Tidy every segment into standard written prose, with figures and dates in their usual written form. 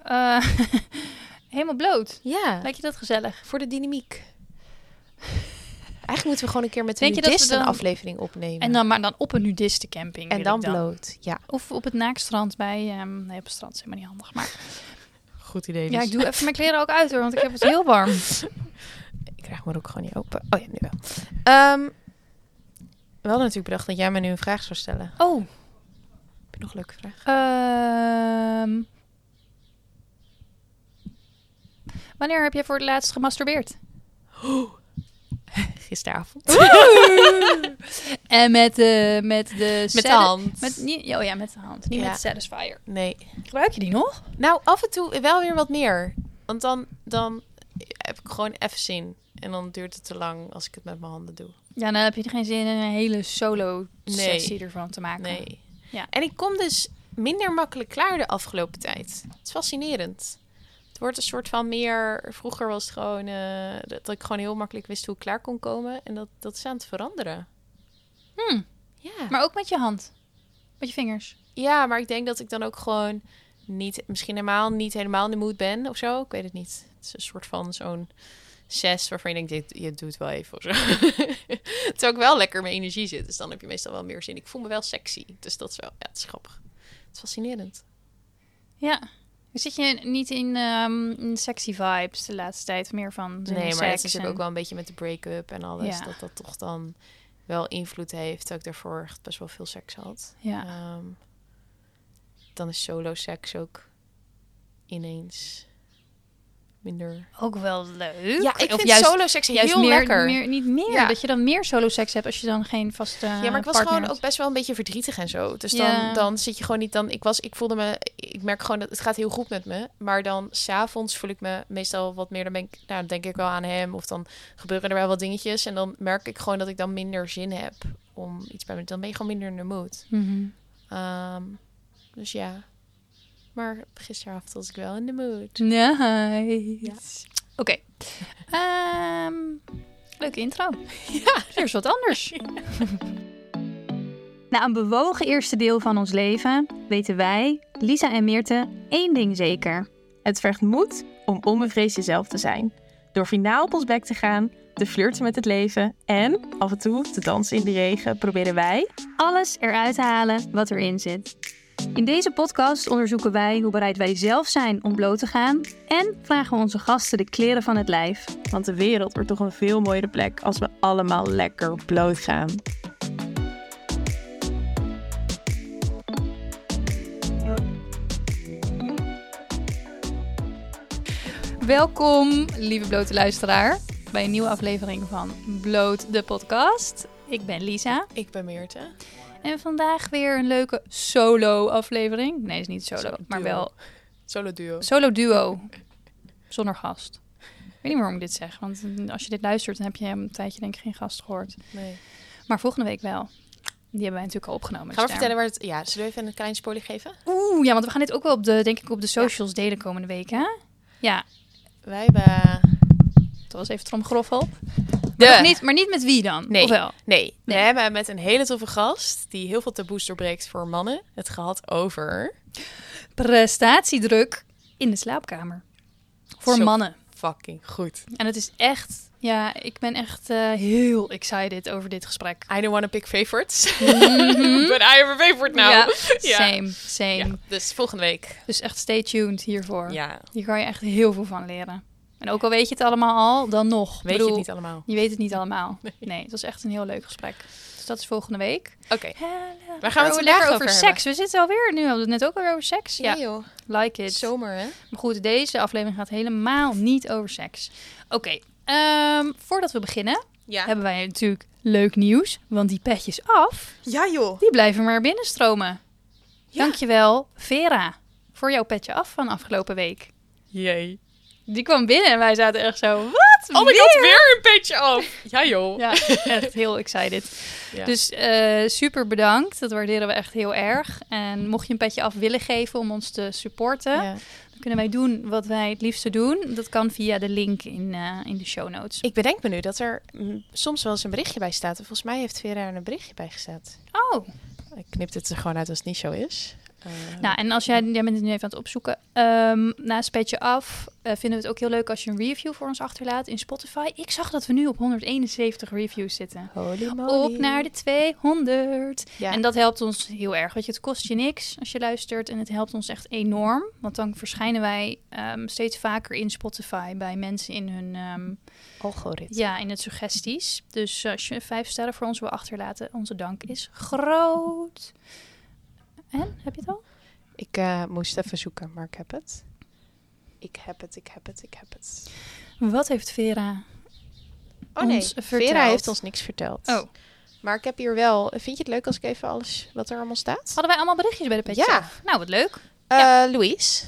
helemaal bloot. Ja, Lijkt je dat gezellig? voor de dynamiek. Eigenlijk moeten we gewoon een keer met de Denk je dat we nudisten een dan- aflevering opnemen. En dan op een nudistencamping. En wil dan ik bloot, ja. Of op het naakstrand bij... nee, op het strand is helemaal niet handig. Maar Goed idee. ja, ik doe even mijn kleren ook uit hoor, want ik heb het heel warm. Ik krijg mijn rok gewoon niet open. Oh ja, nu wel. We hadden natuurlijk bedacht dat jij me nu een vraag zou stellen. Oh, Heb je nog een leuke vraag? wanneer heb jij voor het laatst gemasturbeerd? Gisteravond. En met de hand. met de hand. Niet Ja. met de Satisfyer. Nee. Gebruik je die nog? Nou, af en toe wel weer wat meer. Want dan heb ik gewoon even zin. En dan duurt het te lang als ik het met mijn handen doe. Ja, dan heb je geen zin in een hele solo Nee. sessie ervan te maken. Nee. Ja. En ik kom dus minder makkelijk klaar de afgelopen tijd. Het is fascinerend. Het wordt een soort van meer... Vroeger was het gewoon dat ik gewoon heel makkelijk wist hoe ik klaar kon komen. En dat is aan het veranderen. Ja. Maar ook met je hand. Met je vingers. Ja, maar ik denk dat ik dan ook gewoon misschien niet helemaal in de mood ben of zo. Ik weet het niet. Het is een soort van zo'n 6 waarvan je denkt, je doet het wel even of zo. Terwijl ik wel lekker mijn energie zit. Dus dan heb je meestal wel meer zin. Ik voel me wel sexy. Dus dat is wel, ja, het is grappig. Het is fascinerend. Ja. Zit je niet in sexy vibes de laatste tijd? Meer van zin in Nee, maar seks het is natuurlijk en- ook wel een beetje met de break-up en alles. Ja. Dat toch dan wel invloed heeft. Terwijl ik daarvoor echt best wel veel seks had. Ja. Dan is solo seks ook ineens minder... Ook wel leuk. Ja, ik Of vind juist, solo seks juist heel meer, lekker. niet meer. Ja. Dat je dan meer solo seks hebt als je dan geen vaste Ja, maar ik was partner gewoon hebt. ook best wel een beetje verdrietig en zo. Dus Ja. dan zit je gewoon niet... Ik merk gewoon dat het gaat heel goed met me. Maar dan 's avonds voel ik me meestal wat meer... Dan denk ik wel aan hem. Of dan gebeuren er wel wat dingetjes. En dan merk ik gewoon dat ik dan minder zin heb om iets bij me... Dan ben je gewoon minder in de mood. Mhm. Dus ja. Maar gisteravond was ik wel in de mood. Nice. Ja. Oké. Leuke intro. Ja. Eerst wat anders. Na een bewogen eerste deel van ons leven weten wij, Lisa en Meerte, één ding zeker. Het vergt moed om onbevreesd jezelf te zijn. Door finaal op ons bek te gaan, te flirten met het leven en af en toe te dansen in de regen proberen wij... Alles eruit te halen wat erin zit. In deze podcast onderzoeken wij hoe bereid wij zelf zijn om bloot te gaan en vragen we onze gasten de kleren van het lijf. Want de wereld wordt toch een veel mooiere plek als we allemaal lekker bloot gaan. Welkom, lieve blote luisteraar, bij een nieuwe aflevering van Bloot de podcast. Ik ben Lisa Ik ben Meerte. en vandaag weer een leuke solo-aflevering. Nee, het is niet solo, maar duo. wel Solo duo. solo-duo, zonder gast. Ik weet niet waarom ik dit zeg, want als je dit luistert, dan heb je een tijdje denk ik geen gast gehoord. Nee. Maar volgende week wel. Die hebben wij natuurlijk al opgenomen. Gaan we dus vertellen waar het... Ja, zullen we even een klein spoiler geven? Oeh, ja, want we gaan dit ook wel op de socials delen komende week, hè? Ja, Wij hebben... dat was even tromgeroffel. De... Maar niet met wie dan? Nee. Of wel? Nee, we Nee. hebben met een hele toffe gast... die heel veel taboes doorbreekt voor mannen... het gehad over... Prestatiedruk in de slaapkamer. Voor Zo mannen. fucking goed. En het is echt... Ja, ik ben echt heel excited over dit gesprek. I don't want to pick favorites. But I have a favorite now. Ja, Ja. same. Ja, dus volgende week. Dus echt stay tuned hiervoor. Ja, Hier kan je echt heel veel van leren. En ook al weet je het allemaal al, dan nog. weet je het niet allemaal. Je weet het niet allemaal. Nee, het was echt een heel leuk gesprek. Dus dat is volgende week. Oké, Waar waar gaan we het vandaag lekker over seks? We zitten alweer, nu hadden we het net ook alweer over seks. Ja, Ja, joh. like it. Zomer, hè? Maar goed, deze aflevering gaat helemaal niet over seks. Oké, voordat we beginnen, Ja. hebben wij natuurlijk leuk nieuws. Want die petjes af, Ja, joh. die blijven maar binnenstromen. Ja. Dankjewel, Vera, voor jouw petje af van afgelopen week. Jee. Die kwam binnen en wij zaten echt zo, wat? Oh my god, weer een petje af. Ja, joh. Ja, echt heel excited. Ja. Dus super bedankt. Dat waarderen we echt heel erg. En mocht je een petje af willen geven om ons te supporten, Ja. dan kunnen wij doen wat wij het liefste doen. Dat kan via de link in de show notes. Ik bedenk me nu dat er soms wel eens een berichtje bij staat. Volgens mij heeft Vera er een berichtje bij gestaan. Oh, Ik knip het er gewoon uit als het niet zo is. Nou, en als jij bent het nu even aan het opzoeken. Naast Petje Af vinden we het ook heel leuk als je een review voor ons achterlaat in Spotify. Ik zag dat we nu op 171 reviews zitten. Holy moly. Op naar de 200. Ja. En dat helpt ons heel erg. Weet je, het kost je niks als je luistert. En het helpt ons echt enorm. Want dan verschijnen wij steeds vaker in Spotify bij mensen in hun... Algoritme. Ja, in het suggesties. Dus als je 5 sterren voor ons wil achterlaten, onze dank is groot. En, heb je het al? Ik moest even zoeken, maar ik heb het. Ik heb het. Wat heeft Vera Oh nee, ons verteld? Vera heeft ons niks verteld. Oh. Maar ik heb hier wel... Vind je het leuk als ik even alles wat er allemaal staat? Hadden wij allemaal berichtjes bij de Petje Ja. Af? Nou, wat leuk. Louise.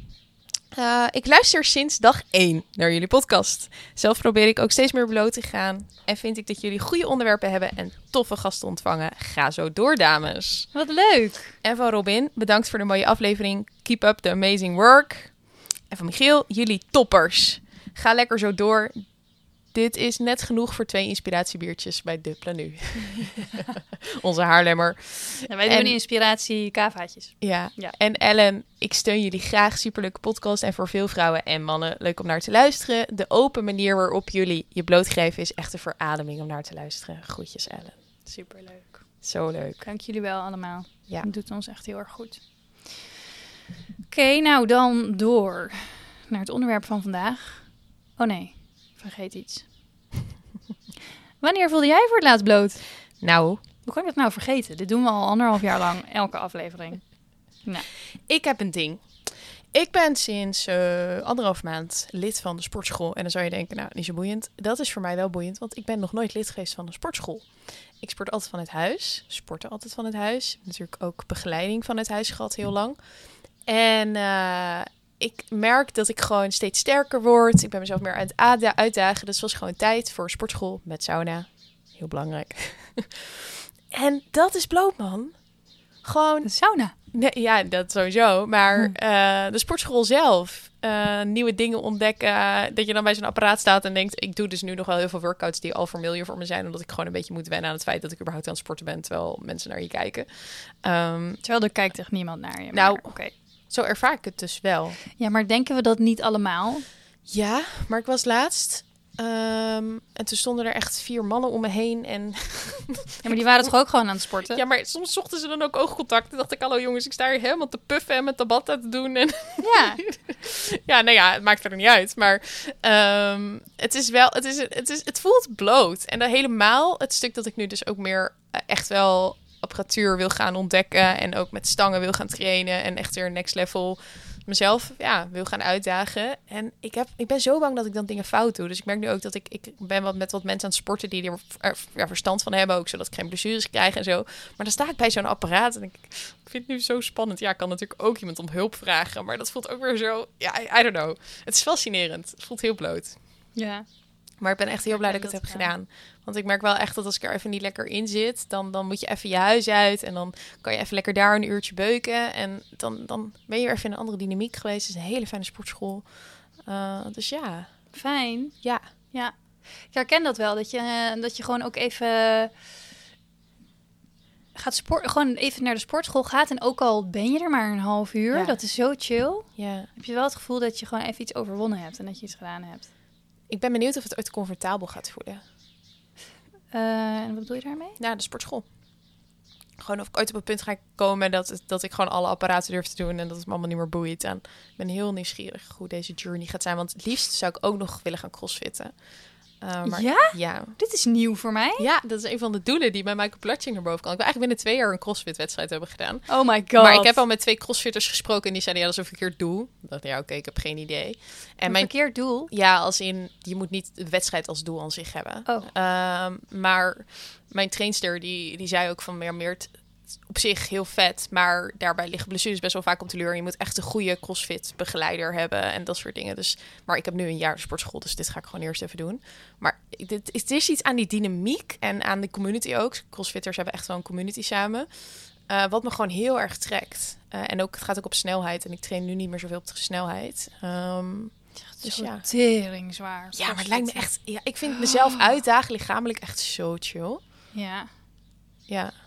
Ik luister sinds dag 1 naar jullie podcast. Zelf probeer ik ook steeds meer bloot te gaan. En vind ik dat jullie goede onderwerpen hebben en toffe gasten ontvangen. Ga zo door, dames. Wat leuk. En van Robin, bedankt voor de mooie aflevering. Keep up the amazing work. En van Michiel, jullie toppers. Ga lekker zo door. Dit is net genoeg voor 2 inspiratiebiertjes bij De Planu. Onze Haarlemmer. Ja, wij doen inspiratie kavaatjes. Ja. Ja. En Ellen, ik steun jullie graag. Superleuke podcast. En voor veel vrouwen en mannen leuk om naar te luisteren. De open manier waarop jullie je blootgeven is echt een verademing om naar te luisteren. Groetjes, Ellen. Superleuk. Zo leuk. Dank jullie wel allemaal. Ja. Het doet ons echt heel erg goed. Oké, nou dan door naar het onderwerp van vandaag. Oh nee, vergeet iets. Wanneer voelde jij voor het laatst bloot? Nou, Hoe kan ik dat nou vergeten? Dit doen we al 1,5 jaar lang, elke aflevering. Nou, ik heb een ding. Ik ben sinds 1,5 maand lid van de sportschool. En dan zou je denken, nou, niet zo boeiend. Dat is voor mij wel boeiend, want ik ben nog nooit lid geweest van een sportschool. Ik sport altijd van het huis. Sportte altijd van het huis. Natuurlijk ook begeleiding van het huis gehad heel lang. En ik merk dat ik gewoon steeds sterker word. Ik ben mezelf meer aan het uitdagen. Dus het was gewoon tijd voor sportschool met sauna. Heel belangrijk. En dat is bloot, man. Gewoon... de sauna. Nee, ja, dat sowieso. Maar de sportschool zelf. Nieuwe dingen ontdekken. Dat je dan bij zo'n apparaat staat en denkt... ik doe dus nu nog wel heel veel workouts die al familiar voor me zijn. Omdat ik gewoon een beetje moet wennen aan het feit dat ik überhaupt aan het sporten ben. Terwijl mensen naar je kijken. Terwijl er kijkt echt niemand naar je. Nou, oké. Zo ervaar ik het dus wel. Ja, maar denken we dat niet allemaal? Ja, maar ik was laatst... en toen stonden er echt 4 mannen om me heen. En Ja, maar die waren toch ook gewoon aan het sporten? ja, maar soms zochten ze dan ook oogcontact. En dacht ik, hallo jongens, ik sta hier helemaal te puffen en met tabata te doen. En Ja. ja, nou ja, het maakt er niet uit. Maar het is wel, het voelt bloot. En dan helemaal het stuk dat ik nu dus ook meer echt wel apparatuur wil gaan ontdekken. En ook met stangen wil gaan trainen. En echt weer next level mezelf wil gaan uitdagen. En ik ben zo bang dat ik dan dingen fout doe. Dus ik merk nu ook dat ik ben met wat mensen aan het sporten die er verstand van hebben. Ook zodat ik geen blessures krijg en zo. Maar dan sta ik bij zo'n apparaat en ik vind het nu zo spannend. Ja, ik kan natuurlijk ook iemand om hulp vragen. Maar dat voelt ook weer zo... Ja, I don't know. Het is fascinerend. Het voelt heel bloot. Ja. Maar ik ben echt heel blij dat ik het heb gedaan. Want ik merk wel echt dat als ik er even niet lekker in zit... dan moet je even je huis uit. En dan kan je even lekker daar een uurtje beuken. En dan ben je er even in een andere dynamiek geweest. Het is een hele fijne sportschool. Dus ja. Fijn. Ja. Ja. Ik herken dat wel. Dat je gewoon ook even... gewoon even naar de sportschool gaat. En ook al ben je er maar een half uur. Ja. Dat is zo chill. Ja. Heb je wel het gevoel dat je gewoon even iets overwonnen hebt. En dat je iets gedaan hebt. Ik ben benieuwd of het ooit comfortabel gaat voelen. En wat bedoel je daarmee? Ja, de sportschool. Gewoon of ik ooit op het punt ga komen dat ik gewoon alle apparaten durf te doen en dat het me allemaal niet meer boeit. En ik ben heel nieuwsgierig hoe deze journey gaat zijn. Want het liefst zou ik ook nog willen gaan crossfitten. Maar Ja? Ja. Dit is nieuw voor mij. Ja, dat is een van de doelen die bij Michael Platching naar boven kan. Ik wil eigenlijk binnen 2 jaar een crossfit-wedstrijd hebben gedaan. Oh my god. Maar ik heb al met 2 crossfitters gesproken en die zeiden, ja, dat is een verkeerd doel. Ik dacht, ja, oké, ik heb geen idee. En een verkeerd doel. Ja, als in, je moet niet de wedstrijd als doel aan zich hebben. Oh. Maar mijn trainster, die zei ook van, meer op zich heel vet, maar daarbij liggen blessures best wel vaak op de luur. Je moet echt een goede crossfit begeleider hebben en dat soort dingen. Dus, maar ik heb nu een jaar sportschool, dus dit ga ik gewoon eerst even doen. Maar het is iets aan die dynamiek en aan de community ook. Crossfitters hebben echt wel een community samen. Wat me gewoon heel erg trekt. En ook, het gaat ook op snelheid. En ik train nu niet meer zoveel op de snelheid. Dus ja. tering zwaar. Ja, maar het lijkt me echt... Ja, ik vind mezelf uitdagen lichamelijk echt zo chill. Ja. Ja.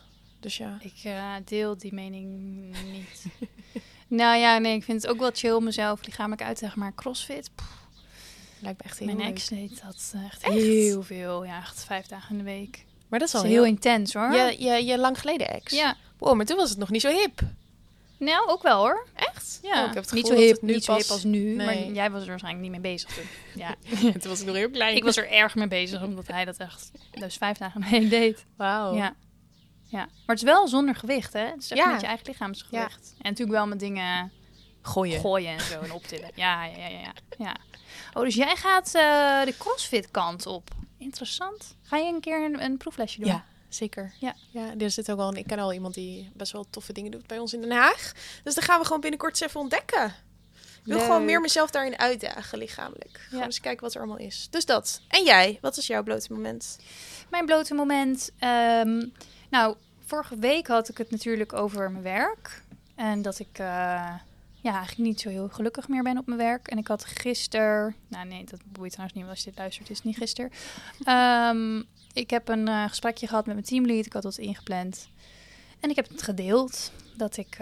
Dus ja. Ik deel die mening niet. Nou ja, nee, ik vind het ook wel chill om mezelf lichamelijk uit te dagen. Maar CrossFit, Lijkt me echt heel mijn leuk. ex deed dat echt heel veel. Ja, echt 5 dagen in de week. Maar dat is Dat al is heel intens hoor. Je lang geleden ex. Ja. Wow, maar toen was het nog niet zo hip. Nou, ook wel hoor. Echt? Ja, Oh, ik heb het niet gevoel zo dat hip, het nu niet zo hip als nu. Nee. Maar jij was er waarschijnlijk niet mee bezig toen. Ja. Toen was ik nog heel klein. Ik was er erg mee bezig, omdat hij dat echt dus 5 dagen in de week deed. Wauw. Ja. Ja. Maar het is wel zonder gewicht, hè? Het is echt Ja. met je eigen lichaamsgewicht. En natuurlijk wel met dingen Gooien. en zo en optillen. Ja. Oh, dus jij gaat de CrossFit kant op. Interessant. Ga je een keer een proeflesje doen? Ja, zeker. Ja, er zit ook al ik ken al iemand die best wel toffe dingen doet bij ons in Den Haag. Dus dan gaan we gewoon binnenkort eens even ontdekken. Ik wil Leuk. gewoon meer mezelf daarin uitdagen, lichamelijk. Gewoon eens kijken wat er allemaal is. Dus dat. En jij? Wat is jouw blote moment? Mijn blote moment. Nou, vorige week had ik het natuurlijk over mijn werk. En dat ik eigenlijk niet zo heel gelukkig meer ben op mijn werk. En ik had gisteren... Nou nee, dat boeit trouwens niet, want als je dit luistert, is het niet gisteren. Ik heb een gesprekje gehad met mijn teamlead. Ik had dat ingepland. En ik heb het gedeeld. Dat ik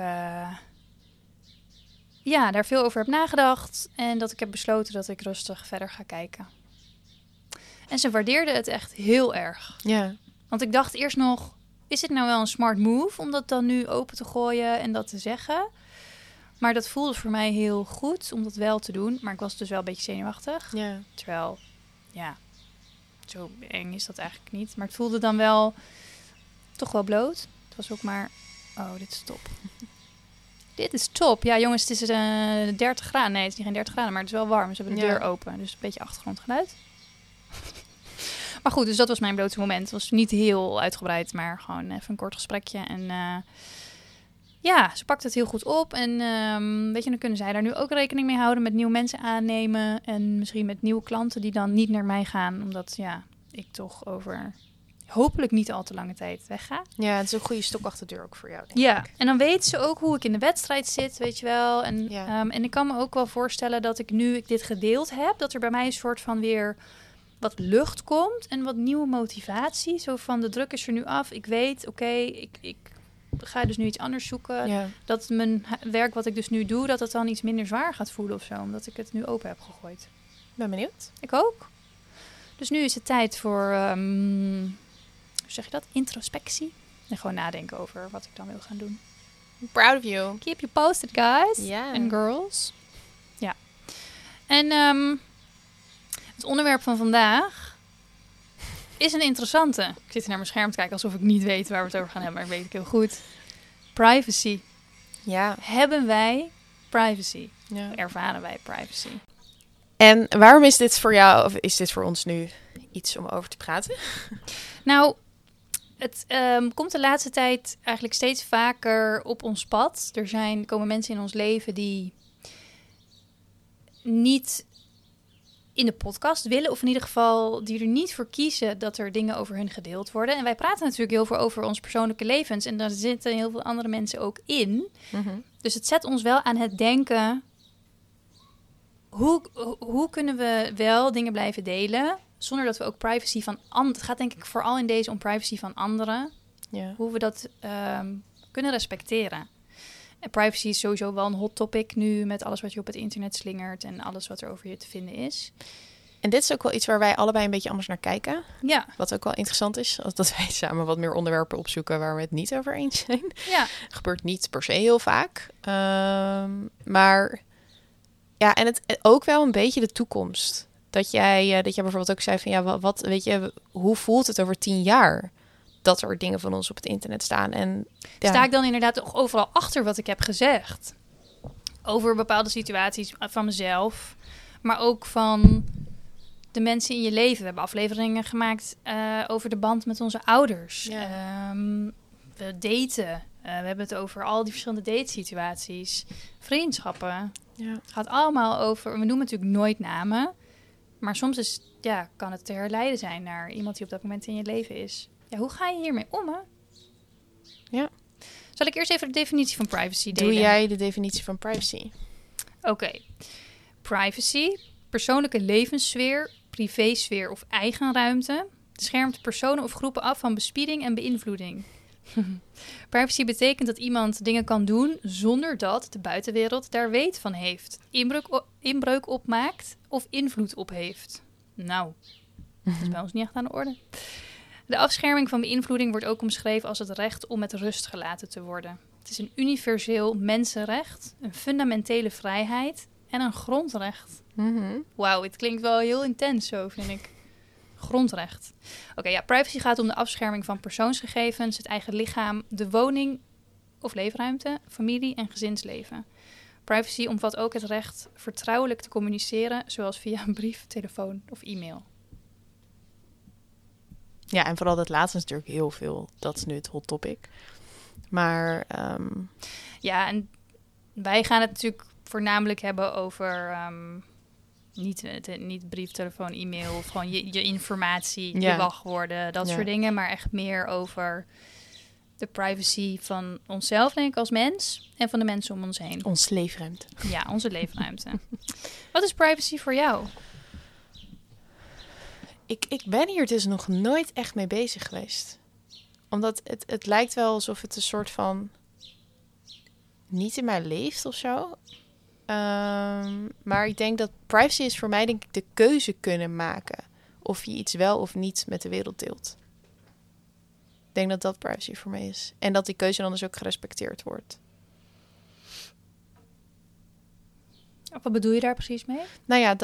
daar veel over heb nagedacht. En dat ik heb besloten dat ik rustig verder ga kijken. En ze waardeerde het echt heel erg. Ja. Want ik dacht eerst nog, is het nou wel een smart move om dat dan nu open te gooien en dat te zeggen? Maar dat voelde voor mij heel goed om dat wel te doen. Maar ik was dus wel een beetje zenuwachtig. Ja. Terwijl, ja, zo eng is dat eigenlijk niet. Maar het voelde dan wel toch wel bloot. Het was ook maar, oh, dit is top. Dit is top. Ja, jongens, het is 30 graden. Nee, het is niet geen 30 graden, maar het is wel warm. Ze hebben de deur open, dus een beetje achtergrondgeluid. Maar goed, dus dat was mijn blote moment. Het was niet heel uitgebreid, maar gewoon even een kort gesprekje. En ze pakt het heel goed op. En weet je, dan kunnen zij daar nu ook rekening mee houden met nieuwe mensen aannemen. En misschien met nieuwe klanten die dan niet naar mij gaan. Omdat ik toch over hopelijk niet al te lange tijd wegga. Ja, het is een goede stok achter de deur ook voor jou, denk ik. En dan weet ze ook hoe ik in de wedstrijd zit, weet je wel. En, en ik kan me ook wel voorstellen dat nu ik dit gedeeld heb, dat er bij mij een soort van weer wat lucht komt en wat nieuwe motivatie. Zo van, de druk is er nu af. Ik weet, ik ga dus nu iets anders zoeken. Ja. Dat mijn werk wat ik dus nu doe, dat het dan iets minder zwaar gaat voelen of zo. Omdat ik het nu open heb gegooid. Ben benieuwd. Ik ook. Dus nu is het tijd voor, hoe zeg je dat? Introspectie. En gewoon nadenken over wat ik dan wil gaan doen. Proud of you. Keep you posted, guys. Ja. And girls. Ja. En het onderwerp van vandaag is een interessante. Ik zit hier naar mijn scherm te kijken alsof ik niet weet waar we het over gaan hebben, maar weet ik heel goed. Privacy. Ja. Hebben wij privacy? Ja. Ervaren wij privacy? En waarom is dit voor jou, of is dit voor ons nu iets om over te praten? Nou, het komt de laatste tijd eigenlijk steeds vaker op ons pad. Komen mensen in ons leven die niet in de podcast willen, of in ieder geval die er niet voor kiezen dat er dingen over hun gedeeld worden. En wij praten natuurlijk heel veel over onze persoonlijke levens en daar zitten heel veel andere mensen ook in. Mm-hmm. Dus het zet ons wel aan het denken, hoe kunnen we wel dingen blijven delen zonder dat we ook privacy van anderen... Het gaat denk ik vooral in deze om privacy van anderen. Ja. Hoe we dat kunnen respecteren. En privacy is sowieso wel een hot topic nu met alles wat je op het internet slingert en alles wat er over je te vinden is. En dit is ook wel iets waar wij allebei een beetje anders naar kijken. Ja. Wat ook wel interessant is, dat wij samen wat meer onderwerpen opzoeken waar we het niet over eens zijn. Ja. Gebeurt niet per se heel vaak. Maar ja, en het ook wel een beetje de toekomst. Dat jij bijvoorbeeld ook zei van ja, wat weet je, hoe voelt het over 10 jaar? Dat er dingen van ons op het internet staan. En Sta ik dan inderdaad ook overal achter wat ik heb gezegd? Over bepaalde situaties van mezelf, maar ook van de mensen in je leven. We hebben afleveringen gemaakt over de band met onze ouders. Ja. We daten. We hebben het over al die verschillende datesituaties. Vriendschappen. Ja. Het gaat allemaal over... We noemen natuurlijk nooit namen. Maar soms kan het te herleiden zijn naar iemand die op dat moment in je leven is. Ja, hoe ga je hiermee om, hè? Ja. Zal ik eerst even de definitie van privacy delen? Doe jij de definitie van privacy? Oké. Privacy, persoonlijke levenssfeer, privésfeer of eigen ruimte, schermt personen of groepen af van bespieding en beïnvloeding. Privacy betekent dat iemand dingen kan doen zonder dat de buitenwereld daar weet van heeft. Inbreuk opmaakt of invloed op heeft. Nou, dat is bij ons niet echt aan de orde. De afscherming van beïnvloeding wordt ook omschreven als het recht om met rust gelaten te worden. Het is een universeel mensenrecht, een fundamentele vrijheid en een grondrecht. Wauw, het klinkt wel heel intens zo, vind ik. Grondrecht. Oké, privacy gaat om de afscherming van persoonsgegevens, het eigen lichaam, de woning of leefruimte, familie en gezinsleven. Privacy omvat ook het recht vertrouwelijk te communiceren, zoals via een brief, telefoon of e-mail. Ja, en vooral dat laatste is natuurlijk heel veel. Dat is nu het hot topic. Maar ja, en wij gaan het natuurlijk voornamelijk hebben over niet brief, telefoon, e-mail of gewoon je informatie, je wachtwoorden, dat soort dingen, maar echt meer over de privacy van onszelf, denk ik, als mens en van de mensen om ons heen. Onze leefruimte. Ja, onze leefruimte. Wat is privacy voor jou? Ik ben hier dus nog nooit echt mee bezig geweest. Omdat het lijkt wel alsof het een soort van niet in mij leeft of zo. Maar ik denk dat privacy is voor mij, denk ik, de keuze kunnen maken. Of je iets wel of niet met de wereld deelt. Ik denk dat dat privacy voor mij is. En dat die keuze dan dus ook gerespecteerd wordt. Wat bedoel je daar precies mee? Nou ja,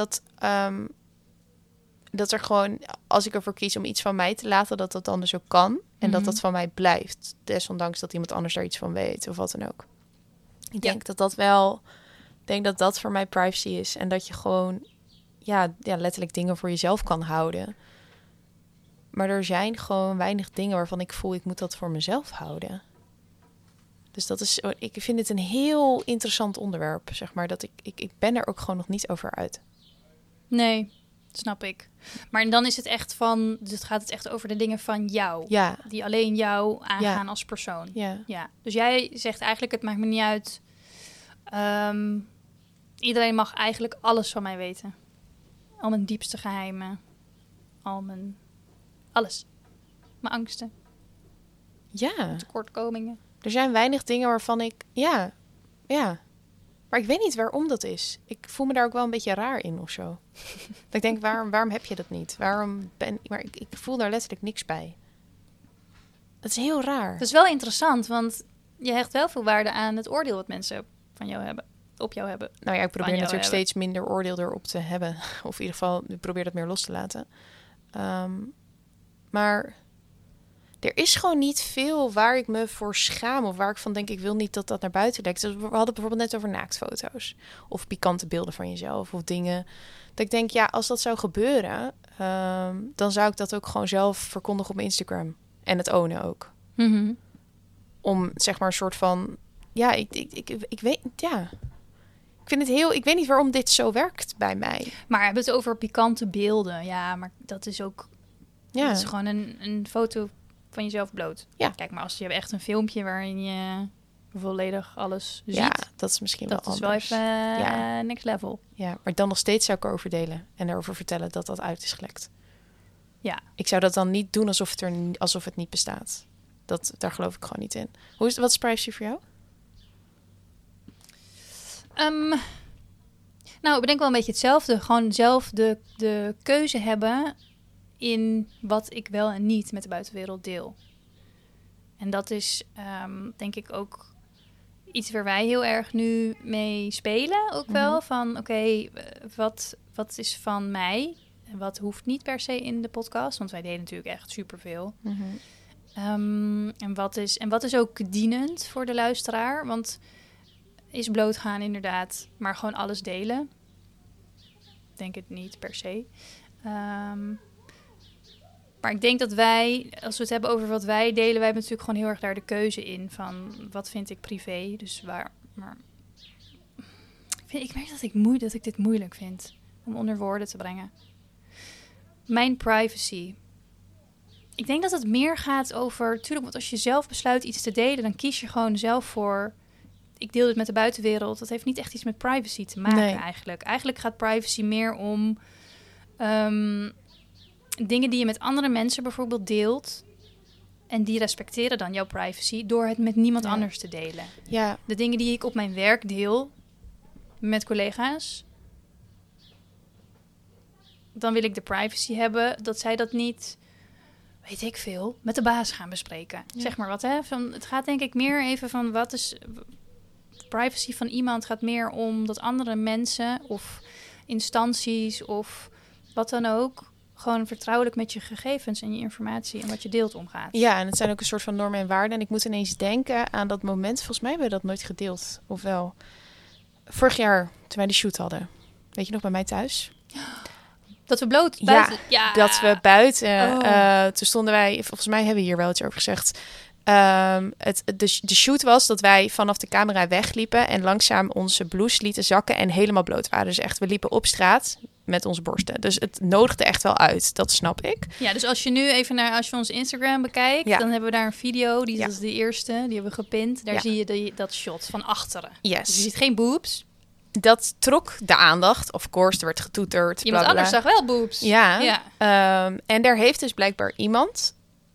dat er gewoon, als ik ervoor kies om iets van mij te laten, dat dat dan dus ook kan. En dat dat van mij blijft. Desondanks dat iemand anders daar iets van weet of wat dan ook. Ik denk dat dat voor mij privacy is. En dat je gewoon, ja, letterlijk dingen voor jezelf kan houden. Maar er zijn gewoon weinig dingen waarvan ik voel, ik moet dat voor mezelf houden. Dus dat is, ik vind het een heel interessant onderwerp, zeg maar. Dat ik ben er ook gewoon nog niet over uit. Nee, snap ik. Maar dan is het echt van, dus gaat het echt over de dingen van jou. Ja. Die alleen jou aangaan als persoon. Ja. Dus jij zegt eigenlijk, het maakt me niet uit. Iedereen mag eigenlijk alles van mij weten. Al mijn diepste geheimen. Alles. Mijn angsten. Ja. Tekortkomingen. Er zijn weinig dingen waarvan ik, ja. Maar ik weet niet waarom dat is. Ik voel me daar ook wel een beetje raar in of zo. Dat ik denk, waarom heb je dat niet? Maar ik voel daar letterlijk niks bij. Dat is heel raar. Dat is wel interessant, want je hecht wel veel waarde aan het oordeel wat mensen van jou hebben, op jou hebben. Nou ja, ik probeer natuurlijk steeds minder oordeel erop te hebben. Of in ieder geval, ik probeer dat meer los te laten. Maar er is gewoon niet veel waar ik me voor schaam. Of waar ik van denk, ik wil niet dat dat naar buiten lekt. Dus we hadden bijvoorbeeld net over naaktfoto's. Of pikante beelden van jezelf. Of dingen. Dat ik denk, ja, als dat zou gebeuren, dan zou ik dat ook gewoon zelf verkondigen op mijn Instagram. En het ownen ook. Mm-hmm. Om, zeg maar, een soort van, ja, ik weet, ja. Ik vind het heel, ik weet niet waarom dit zo werkt bij mij. Maar we hebben het over pikante beelden. Ja, maar dat is ook, Ja. dat is gewoon een foto van jezelf bloot. Ja. Kijk, maar als je echt een filmpje waarin je volledig alles ziet. Ja, dat is misschien wel dat is anders. wel even next level. Ja, maar dan nog steeds zou ik erover delen. En erover vertellen dat dat uit is gelekt. Ja. Ik zou dat dan niet doen alsof het niet bestaat. Daar geloof ik gewoon niet in. Wat is privacy voor jou? Nou, ik bedenk wel een beetje hetzelfde. Gewoon zelf de keuze hebben in wat ik wel en niet met de buitenwereld deel. En dat is denk ik ook iets waar wij heel erg nu mee spelen. Ook wel van oké, wat is van mij? En wat hoeft niet per se in de podcast? Want wij delen natuurlijk echt superveel. En wat is ook dienend voor de luisteraar? Want is blootgaan inderdaad, maar gewoon alles delen? Denk het niet per se. Maar ik denk dat wij, als we het hebben over wat wij delen, wij hebben natuurlijk gewoon heel erg daar de keuze in van wat vind ik privé. Dus maar ik merk dat ik dit moeilijk vind om onder woorden te brengen. Mijn privacy. Ik denk dat het meer gaat over, natuurlijk, want als je zelf besluit iets te delen, dan kies je gewoon zelf voor, ik deel dit met de buitenwereld. Dat heeft niet echt iets met privacy te maken eigenlijk. Eigenlijk gaat privacy meer om dingen die je met andere mensen bijvoorbeeld deelt. En die respecteren dan jouw privacy door het met niemand Ja. anders te delen. Ja, De dingen die ik op mijn werk deel met collega's, dan wil ik de privacy hebben dat zij dat niet, weet ik veel, met de baas gaan bespreken. Ja. Zeg maar wat, hè? Het gaat denk ik meer even van wat is privacy van iemand gaat meer om dat andere mensen of instanties of wat dan ook gewoon vertrouwelijk met je gegevens en je informatie en wat je deelt omgaat. ja, en het zijn ook een soort van normen en waarden. En ik moet ineens denken aan dat moment. Volgens mij hebben we dat nooit gedeeld. Ofwel, vorig jaar toen wij de shoot hadden. Weet je nog, bij mij thuis? Dat we bloot Ja, buiten... Ja, Dat we buiten... Oh. Toen stonden wij... Volgens mij hebben we hier wel iets over gezegd. De shoot was dat wij vanaf de camera wegliepen en langzaam onze blouse lieten zakken en helemaal bloot waren. Dus echt, we liepen op straat met onze borsten. Dus het nodigde echt wel uit, dat snap ik. Ja, dus als je nu even als je ons Instagram bekijkt, Ja. dan hebben we daar een video. Die Ja. is de eerste, die hebben we gepint. Daar Ja. zie je dat shot van achteren. Dus je Yes. ziet geen boobs. Dat trok de aandacht. Of course, er werd getoeterd. Iemand bla, bla, anders bla. zag wel boobs. Ja. Ja. En daar heeft dus blijkbaar iemand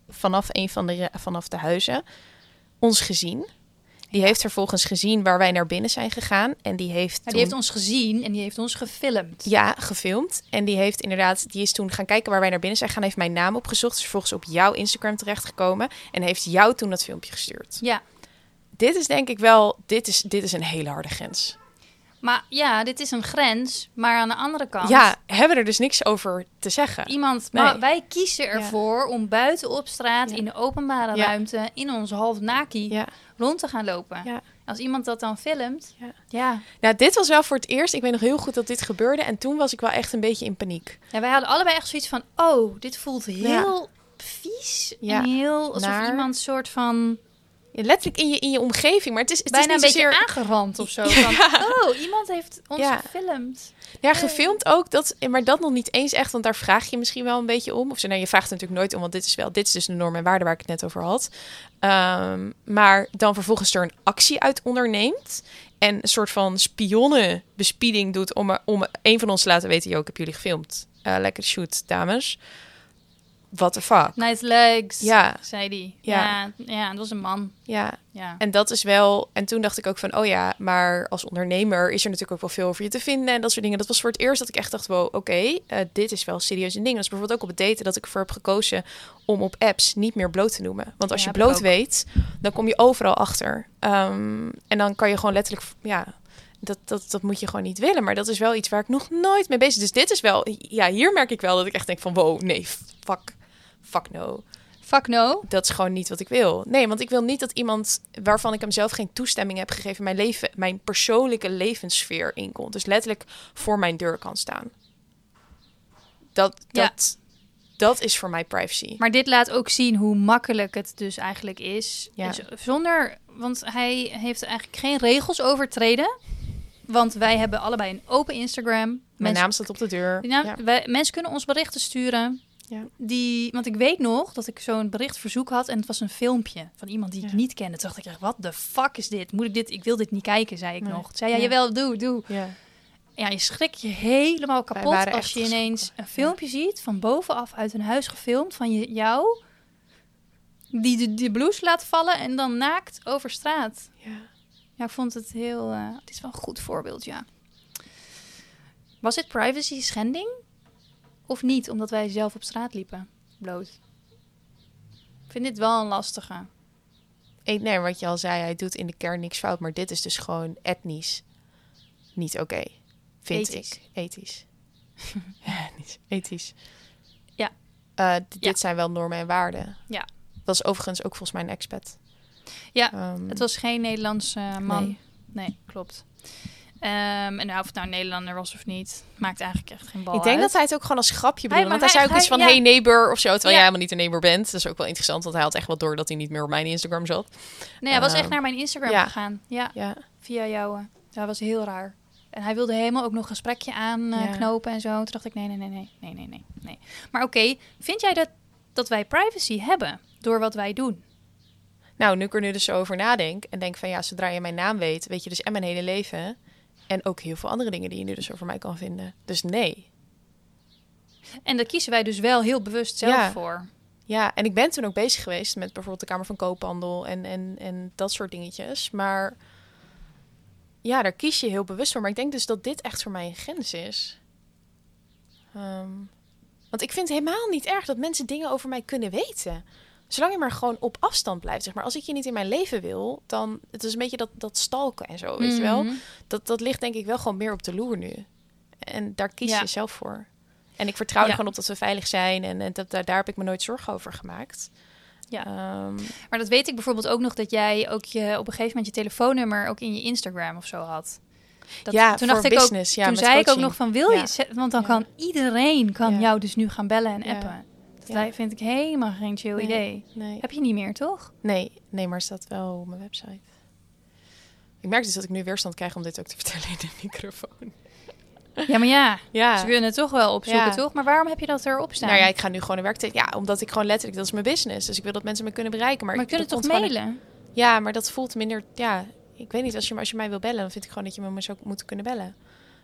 vanaf de huizen ons gezien. Die heeft vervolgens gezien waar wij naar binnen zijn gegaan. En die heeft Maar die heeft ons gezien en die heeft ons gefilmd. Ja, gefilmd. En die is toen gaan kijken waar wij naar binnen zijn gegaan. Heeft mijn naam opgezocht. Is vervolgens op jouw Instagram terechtgekomen. En heeft jou toen dat filmpje gestuurd. Ja. Dit is denk ik wel... Dit is een hele harde grens. Maar ja, dit is een grens. Maar aan de andere kant... Ja, hebben we er dus niks over te zeggen. Maar Nee. wij kiezen ervoor om buiten op straat, Ja. in de openbare Ja. ruimte, in ons half naki, Ja. rond te gaan lopen. Ja. Als iemand dat dan filmt, Ja. ja. Nou, dit was wel voor het eerst. Ik weet nog heel goed dat dit gebeurde. En toen was ik wel echt een beetje in paniek. Ja, wij hadden allebei echt zoiets van, oh, dit voelt heel vies. Ja. En heel alsof Naar. iemand soort van Ja, letterlijk in je omgeving. Maar het is bijna een niet beetje zozeer... aangerand of zo. Van, oh, iemand heeft ons Ja. gefilmd. Ja, gefilmd ook. Maar dat nog niet eens echt. Want daar vraag je misschien wel een beetje om. Of zo, nou, je vraagt er natuurlijk nooit om. Want dit is dus de norm en waarde waar ik het net over had. Maar dan vervolgens er een actie uit onderneemt. En een soort van spionnenbespieding doet om een van ons te laten weten... Yo, ik heb jullie gefilmd. Lekker shoot, dames. What the fuck? Nice legs, Ja. zei die. Ja. Ja, het was een man. Ja, Ja. en dat is wel... En toen dacht ik ook van, oh ja, maar als ondernemer is er natuurlijk ook wel veel over je te vinden en dat soort dingen. Dat was voor het eerst dat ik echt dacht, wow, oké, dit is wel serieus een ding. Dat is bijvoorbeeld ook op het daten dat ik ervoor heb gekozen om op apps niet meer bloot te noemen. Want als Ja, je heb ik bloot ook. weet, dan kom je overal achter. En dan kan je gewoon letterlijk, ja... Dat moet je gewoon niet willen. Maar dat is wel iets waar ik nog nooit mee bezig ben. Dus dit is wel... Ja, hier merk ik wel dat ik echt denk van... Wow, nee, fuck no. Fuck no. Dat is gewoon niet wat ik wil. Nee, want ik wil niet dat iemand waarvan ik hem zelf geen toestemming heb gegeven... mijn persoonlijke levenssfeer inkomt. Dus letterlijk voor mijn deur kan staan. Dat is voor mij privacy. Maar dit laat ook zien hoe makkelijk het dus eigenlijk is. Ja. Dus want hij heeft eigenlijk geen regels overtreden. Want wij hebben allebei een open Instagram. Mijn naam staat op de deur. Ja. Mensen kunnen ons berichten sturen. Ja. Want ik weet nog dat ik zo'n berichtverzoek had en het was een filmpje van iemand die ik niet kende. Toen dacht ik echt, wat de fuck is dit? Moet ik dit? Ik wil dit niet kijken, zei ik Nee. nog. Toen zei ja, Ja. jawel, doe. Ja. Ja, je schrikt je helemaal Wij kapot waren als echt je ineens geschrokken. een filmpje ziet van bovenaf uit een huis gefilmd van jou. Die de blouse laat vallen en dan naakt over straat. Ja. Ja, ik vond het heel... het is wel een goed voorbeeld, ja. Was dit privacy schending? Of niet, omdat wij zelf op straat liepen? Bloot. Ik vind dit wel een lastige. Nee, wat je al zei, hij doet in de kern niks fout. Maar dit is dus gewoon etnisch niet oké. Vind Ethisch. ik. Ethisch. Ja, niet ethisch. Ja. Dit zijn wel normen en waarden. Ja. Dat is overigens ook volgens mij een expat. Ja, het was geen Nederlandse man. Nee. Nee, klopt. En nou, of het nou een Nederlander was of niet, maakt eigenlijk echt geen bal Ik denk uit. dat hij het ook gewoon als grapje bedoelde. maar Want hij zei ook iets van, ja. hey neighbor of zo. Terwijl Ja. jij helemaal niet een neighbor bent. Dat is ook wel interessant, want hij had echt wel door dat hij niet meer op mijn Instagram zat. Nee, hij was echt naar mijn Instagram ja. gegaan. Ja, Ja, via jou. Ja, dat was heel raar. En hij wilde helemaal ook nog een gesprekje aanknopen en zo. Toen dacht ik, nee. Maar oké, vind jij dat wij privacy hebben door wat wij doen? nou, nu ik er nu dus zo over nadenk en denk van ja, zodra je mijn naam weet, weet je dus en mijn hele leven. En ook heel veel andere dingen die je nu dus over mij kan vinden. Dus nee. En daar kiezen wij dus wel heel bewust zelf Ja. voor. Ja, en ik ben toen ook bezig geweest met bijvoorbeeld de Kamer van Koophandel en dat soort dingetjes. Maar ja, daar kies je heel bewust voor. Maar ik denk dus dat dit echt voor mij een grens is. Want ik vind het helemaal niet erg dat mensen dingen over mij kunnen weten. Zolang je maar gewoon op afstand blijft, zeg maar. Als ik je niet in mijn leven wil, dan... Het is een beetje dat stalken en zo, weet je wel? Dat ligt denk ik wel gewoon meer op de loer nu. En daar kies je zelf voor. En ik vertrouw er gewoon op dat we veilig zijn. En daar heb ik me nooit zorgen over gemaakt. Ja. Maar dat weet ik bijvoorbeeld ook nog... dat jij ook op een gegeven moment je telefoonnummer... ook in je Instagram of zo had. Toen dacht ik business, ook, toen zei ik ook nog van... wil je... Want dan kan iedereen jou dus nu gaan bellen en appen. Dat vind ik helemaal geen chill idee. Nee. Heb je niet meer, toch? Nee, maar staat wel op mijn website. Ik merk dus dat ik nu weerstand krijg om dit ook te vertellen in de microfoon. Ja, maar ze kunnen het toch wel opzoeken, toch? Maar waarom heb je dat erop staan? Nou ja, ik ga nu gewoon een werktijd. Ja, omdat ik gewoon letterlijk, dat is mijn business. Dus ik wil dat mensen me kunnen bereiken. Maar je kunt het toch mailen? Ja, maar dat voelt minder... Ja, ik weet niet, als je mij wil bellen, dan vind ik gewoon dat je me zou moeten kunnen bellen.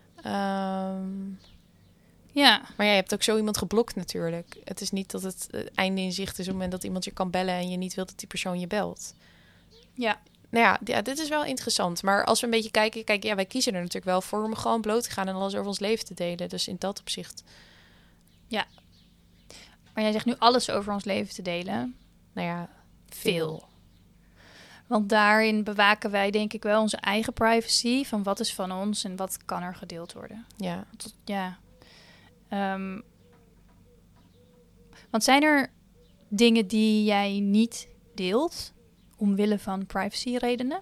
Ja. Maar je hebt ook zo iemand geblokt natuurlijk. Het is niet dat het einde in zicht is op het moment dat iemand je kan bellen en je niet wilt dat die persoon je belt. Ja. Nou ja, dit is wel interessant. Maar als we een beetje kijken, wij kiezen er natuurlijk wel voor om gewoon bloot te gaan en alles over ons leven te delen. Dus in dat opzicht. Ja. Maar jij zegt nu alles over ons leven te delen. Nou ja, veel. Want daarin bewaken wij denk ik wel onze eigen privacy. Van wat is van ons en wat kan er gedeeld worden. Ja. Want zijn er dingen die jij niet deelt omwille van privacyredenen?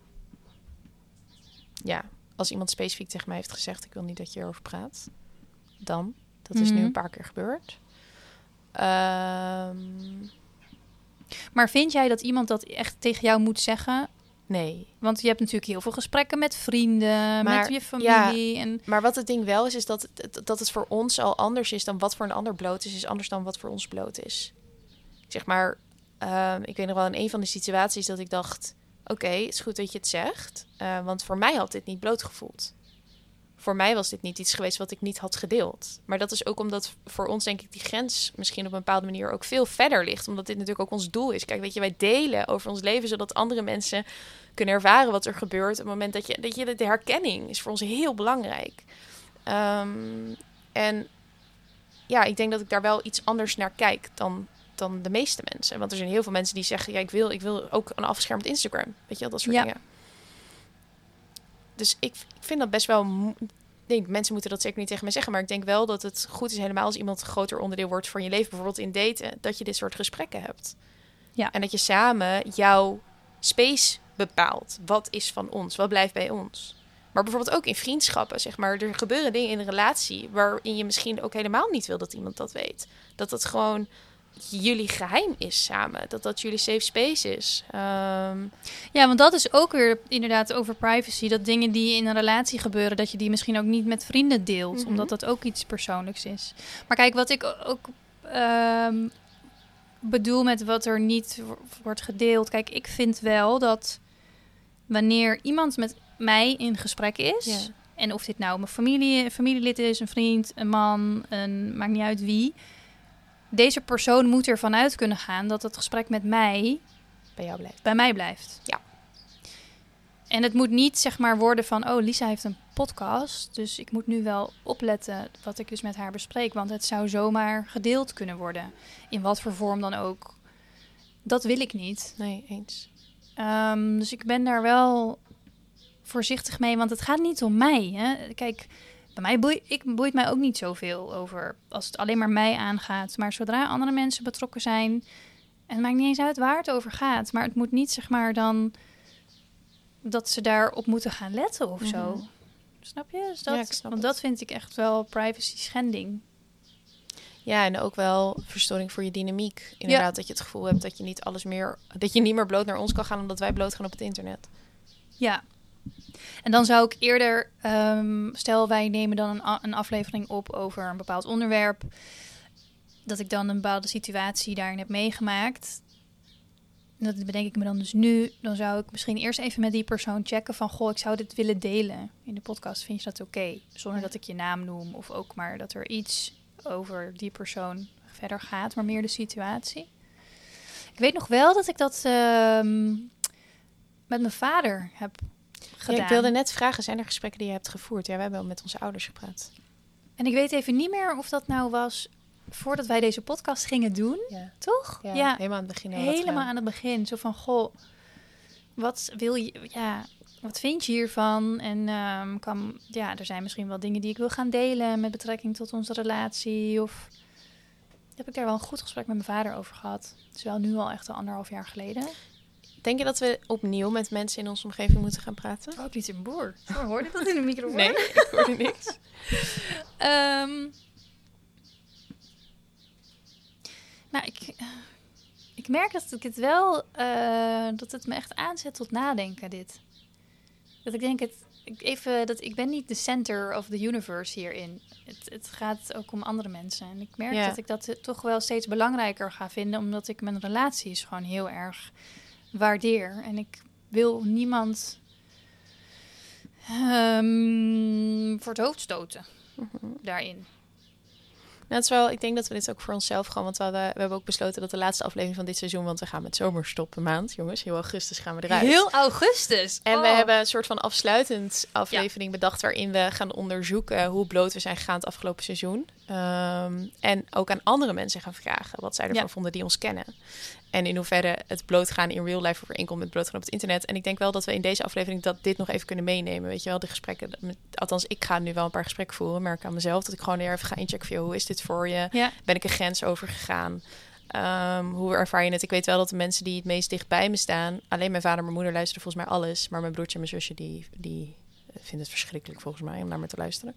Ja, als iemand specifiek tegen mij heeft gezegd... ik wil niet dat je erover praat, dan. Dat is nu een paar keer gebeurd. Maar vind jij dat iemand dat echt tegen jou moet zeggen? Nee. Want je hebt natuurlijk heel veel gesprekken met vrienden, met je familie. Ja, en... Maar wat het ding wel is dat het voor ons al anders is... dan wat voor een ander bloot is anders dan wat voor ons bloot is. Zeg maar, ik weet nog wel in een van de situaties dat ik dacht... Oké, het is goed dat je het zegt. Want voor mij had dit niet bloot gevoeld. Voor mij was dit niet iets geweest wat ik niet had gedeeld. Maar dat is ook omdat voor ons denk ik die grens misschien op een bepaalde manier ook veel verder ligt. Omdat dit natuurlijk ook ons doel is. Kijk, weet je, wij delen over ons leven zodat andere mensen kunnen ervaren wat er gebeurt. Op het moment dat je de herkenning is voor ons heel belangrijk. En ja, ik denk dat ik daar wel iets anders naar kijk dan de meeste mensen. Want er zijn heel veel mensen die zeggen... ja, ik wil ook een afgeschermd Instagram. Weet je wel, dat soort dingen. Dus ik vind dat best wel... mensen moeten dat zeker niet tegen mij zeggen... maar ik denk wel dat het goed is helemaal... als iemand een groter onderdeel wordt van je leven... bijvoorbeeld in daten... dat je dit soort gesprekken hebt. Ja. En dat je samen jouw space bepaalt. Wat is van ons? Wat blijft bij ons? Maar bijvoorbeeld ook in vriendschappen, zeg maar. Er gebeuren dingen in een relatie... waarin je misschien ook helemaal niet wil dat iemand dat weet. Dat het gewoon... jullie geheim is samen. Dat jullie safe space is. Ja, want dat is ook weer inderdaad over privacy. Dat dingen die in een relatie gebeuren... dat je die misschien ook niet met vrienden deelt. Omdat dat ook iets persoonlijks is. Maar kijk, wat ik ook bedoel met wat er niet wordt gedeeld... Kijk, ik vind wel dat wanneer iemand met mij in gesprek is... Ja. En of dit nou mijn familielid is, een vriend, een man... maakt niet uit wie... Deze persoon moet ervan uit kunnen gaan dat het gesprek met mij bij mij blijft. Ja. En het moet niet zeg maar worden van... oh, Lisa heeft een podcast... dus ik moet nu wel opletten wat ik dus met haar bespreek... want het zou zomaar gedeeld kunnen worden. In wat voor vorm dan ook. Dat wil ik niet. Nee, eens. Dus ik ben daar wel voorzichtig mee... want het gaat niet om mij. Hè? Kijk... Bij mij boeit mij ook niet zoveel over als het alleen maar mij aangaat. Maar zodra andere mensen betrokken zijn... en het maakt niet eens uit waar het over gaat... maar het moet niet zeg maar dan... dat ze daarop moeten gaan letten of zo. Snap je? Dus want dat vind ik echt wel privacy schending. Ja, en ook wel verstoring voor je dynamiek. Inderdaad, dat je het gevoel hebt dat je niet alles meer... dat je niet meer bloot naar ons kan gaan... omdat wij bloot gaan op het internet. Ja. En dan zou ik eerder, stel wij nemen dan een aflevering op over een bepaald onderwerp, dat ik dan een bepaalde situatie daarin heb meegemaakt. Dat bedenk ik me dan dus nu. Dan zou ik misschien eerst even met die persoon checken van, goh, ik zou dit willen delen in de podcast. Vind je dat oké? Zonder dat ik je naam noem of ook maar dat er iets over die persoon verder gaat, maar meer de situatie. Ik weet nog wel dat ik dat met mijn vader heb gedaan. Ja, ik wilde net vragen, zijn er gesprekken die je hebt gevoerd? Ja, we hebben wel met onze ouders gepraat. En ik weet even niet meer of dat nou was voordat wij deze podcast gingen doen, Ja. toch? Ja, helemaal aan het begin. Helemaal aan het begin. Zo van, goh, wat wil je... Ja, wat vind je hiervan? En er zijn misschien wel dingen die ik wil gaan delen met betrekking tot onze relatie. Of heb ik daar wel een goed gesprek met mijn vader over gehad. Het is wel nu al echt al 1,5 jaar geleden. Denk je dat we opnieuw met mensen in onze omgeving moeten gaan praten? Ook niet in boer. Hoorde ik dat in de microfoon? Nee, ik hoorde niks. Ik merk dat ik het wel... dat het me echt aanzet tot nadenken, dit. Dat ik denk, ik ben niet de center of the universe hierin. Het gaat ook om andere mensen. En ik merk dat ik dat toch wel steeds belangrijker ga vinden, omdat ik mijn relaties gewoon heel erg waardeer. En ik wil niemand voor het hoofd stoten daarin. Nou, het is wel, ik denk dat we dit ook voor onszelf gewoon... Want we hebben ook besloten dat de laatste aflevering van dit seizoen... Want we gaan met zomerstop een maand, jongens. Heel augustus gaan we eruit. Heel augustus! En we hebben een soort van afsluitend aflevering bedacht... waarin we gaan onderzoeken hoe bloot we zijn gegaan het afgelopen seizoen. En ook aan andere mensen gaan vragen... wat zij ervan vonden die ons kennen. En in hoeverre het blootgaan in real life overeenkomt met blootgaan op het internet. En ik denk wel dat we in deze aflevering dit nog even kunnen meenemen. Weet je wel, de gesprekken... Althans, ik ga nu wel een paar gesprekken voeren. Merk aan mezelf dat ik gewoon weer even ga inchecken van... hoe is dit voor je? Ja. Ben ik een grens overgegaan? Hoe ervaar je het? Ik weet wel dat de mensen die het meest dicht bij me staan... Alleen mijn vader en mijn moeder luisteren volgens mij alles. Maar mijn broertje en mijn zusje, die vinden het verschrikkelijk volgens mij... om naar me te luisteren.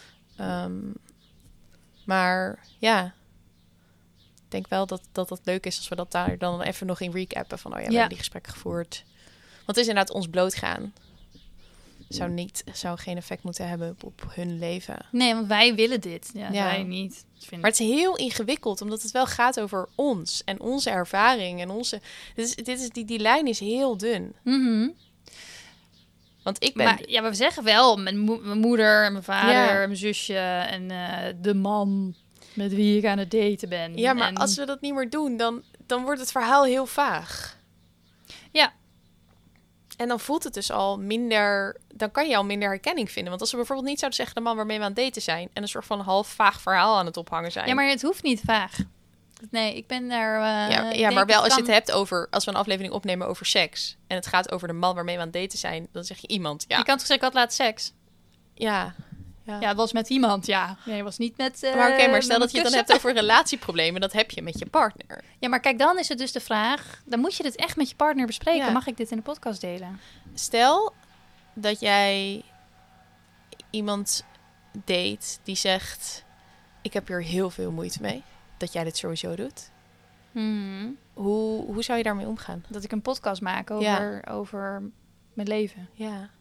Maar ja... Ik denk wel dat leuk is als we dat daar dan even nog in recappen. Van we hebben die gesprekken gevoerd. Want het is inderdaad ons blootgaan. Zou geen effect moeten hebben op hun leven. Nee, want wij willen dit. Ja. Wij niet. Maar het is heel ingewikkeld, omdat het wel gaat over ons. En onze ervaring. En onze... Die lijn is heel dun. Mm-hmm. Want ik ben... Maar we zeggen wel, mijn moeder en mijn vader en mijn zusje en de man... met wie ik aan het daten ben. Ja, maar als we dat niet meer doen, dan wordt het verhaal heel vaag. Ja. En dan voelt het dus al minder... Dan kan je al minder herkenning vinden. Want als we bijvoorbeeld niet zouden zeggen... de man waarmee we aan het daten zijn... en een soort van half vaag verhaal aan het ophangen zijn. Ja, maar het hoeft niet vaag. Nee, ik ben daar... maar wel als je het hebt over... Als we een aflevering opnemen over seks... en het gaat over de man waarmee we aan het daten zijn... dan zeg je iemand, ja. Je kan toch zeggen, ik had laat seks? Ja, het was met iemand, ja. Nee, het was niet met... maar stel dat je het dan hebt over relatieproblemen... dat heb je met je partner. Ja, maar kijk, dan is het dus de vraag... dan moet je dit echt met je partner bespreken. Ja. Mag ik dit in de podcast delen? Stel dat jij iemand date die zegt... ik heb hier heel veel moeite mee. Dat jij dit sowieso doet. Hoe zou je daarmee omgaan? Dat ik een podcast maak over mijn leven. Ja.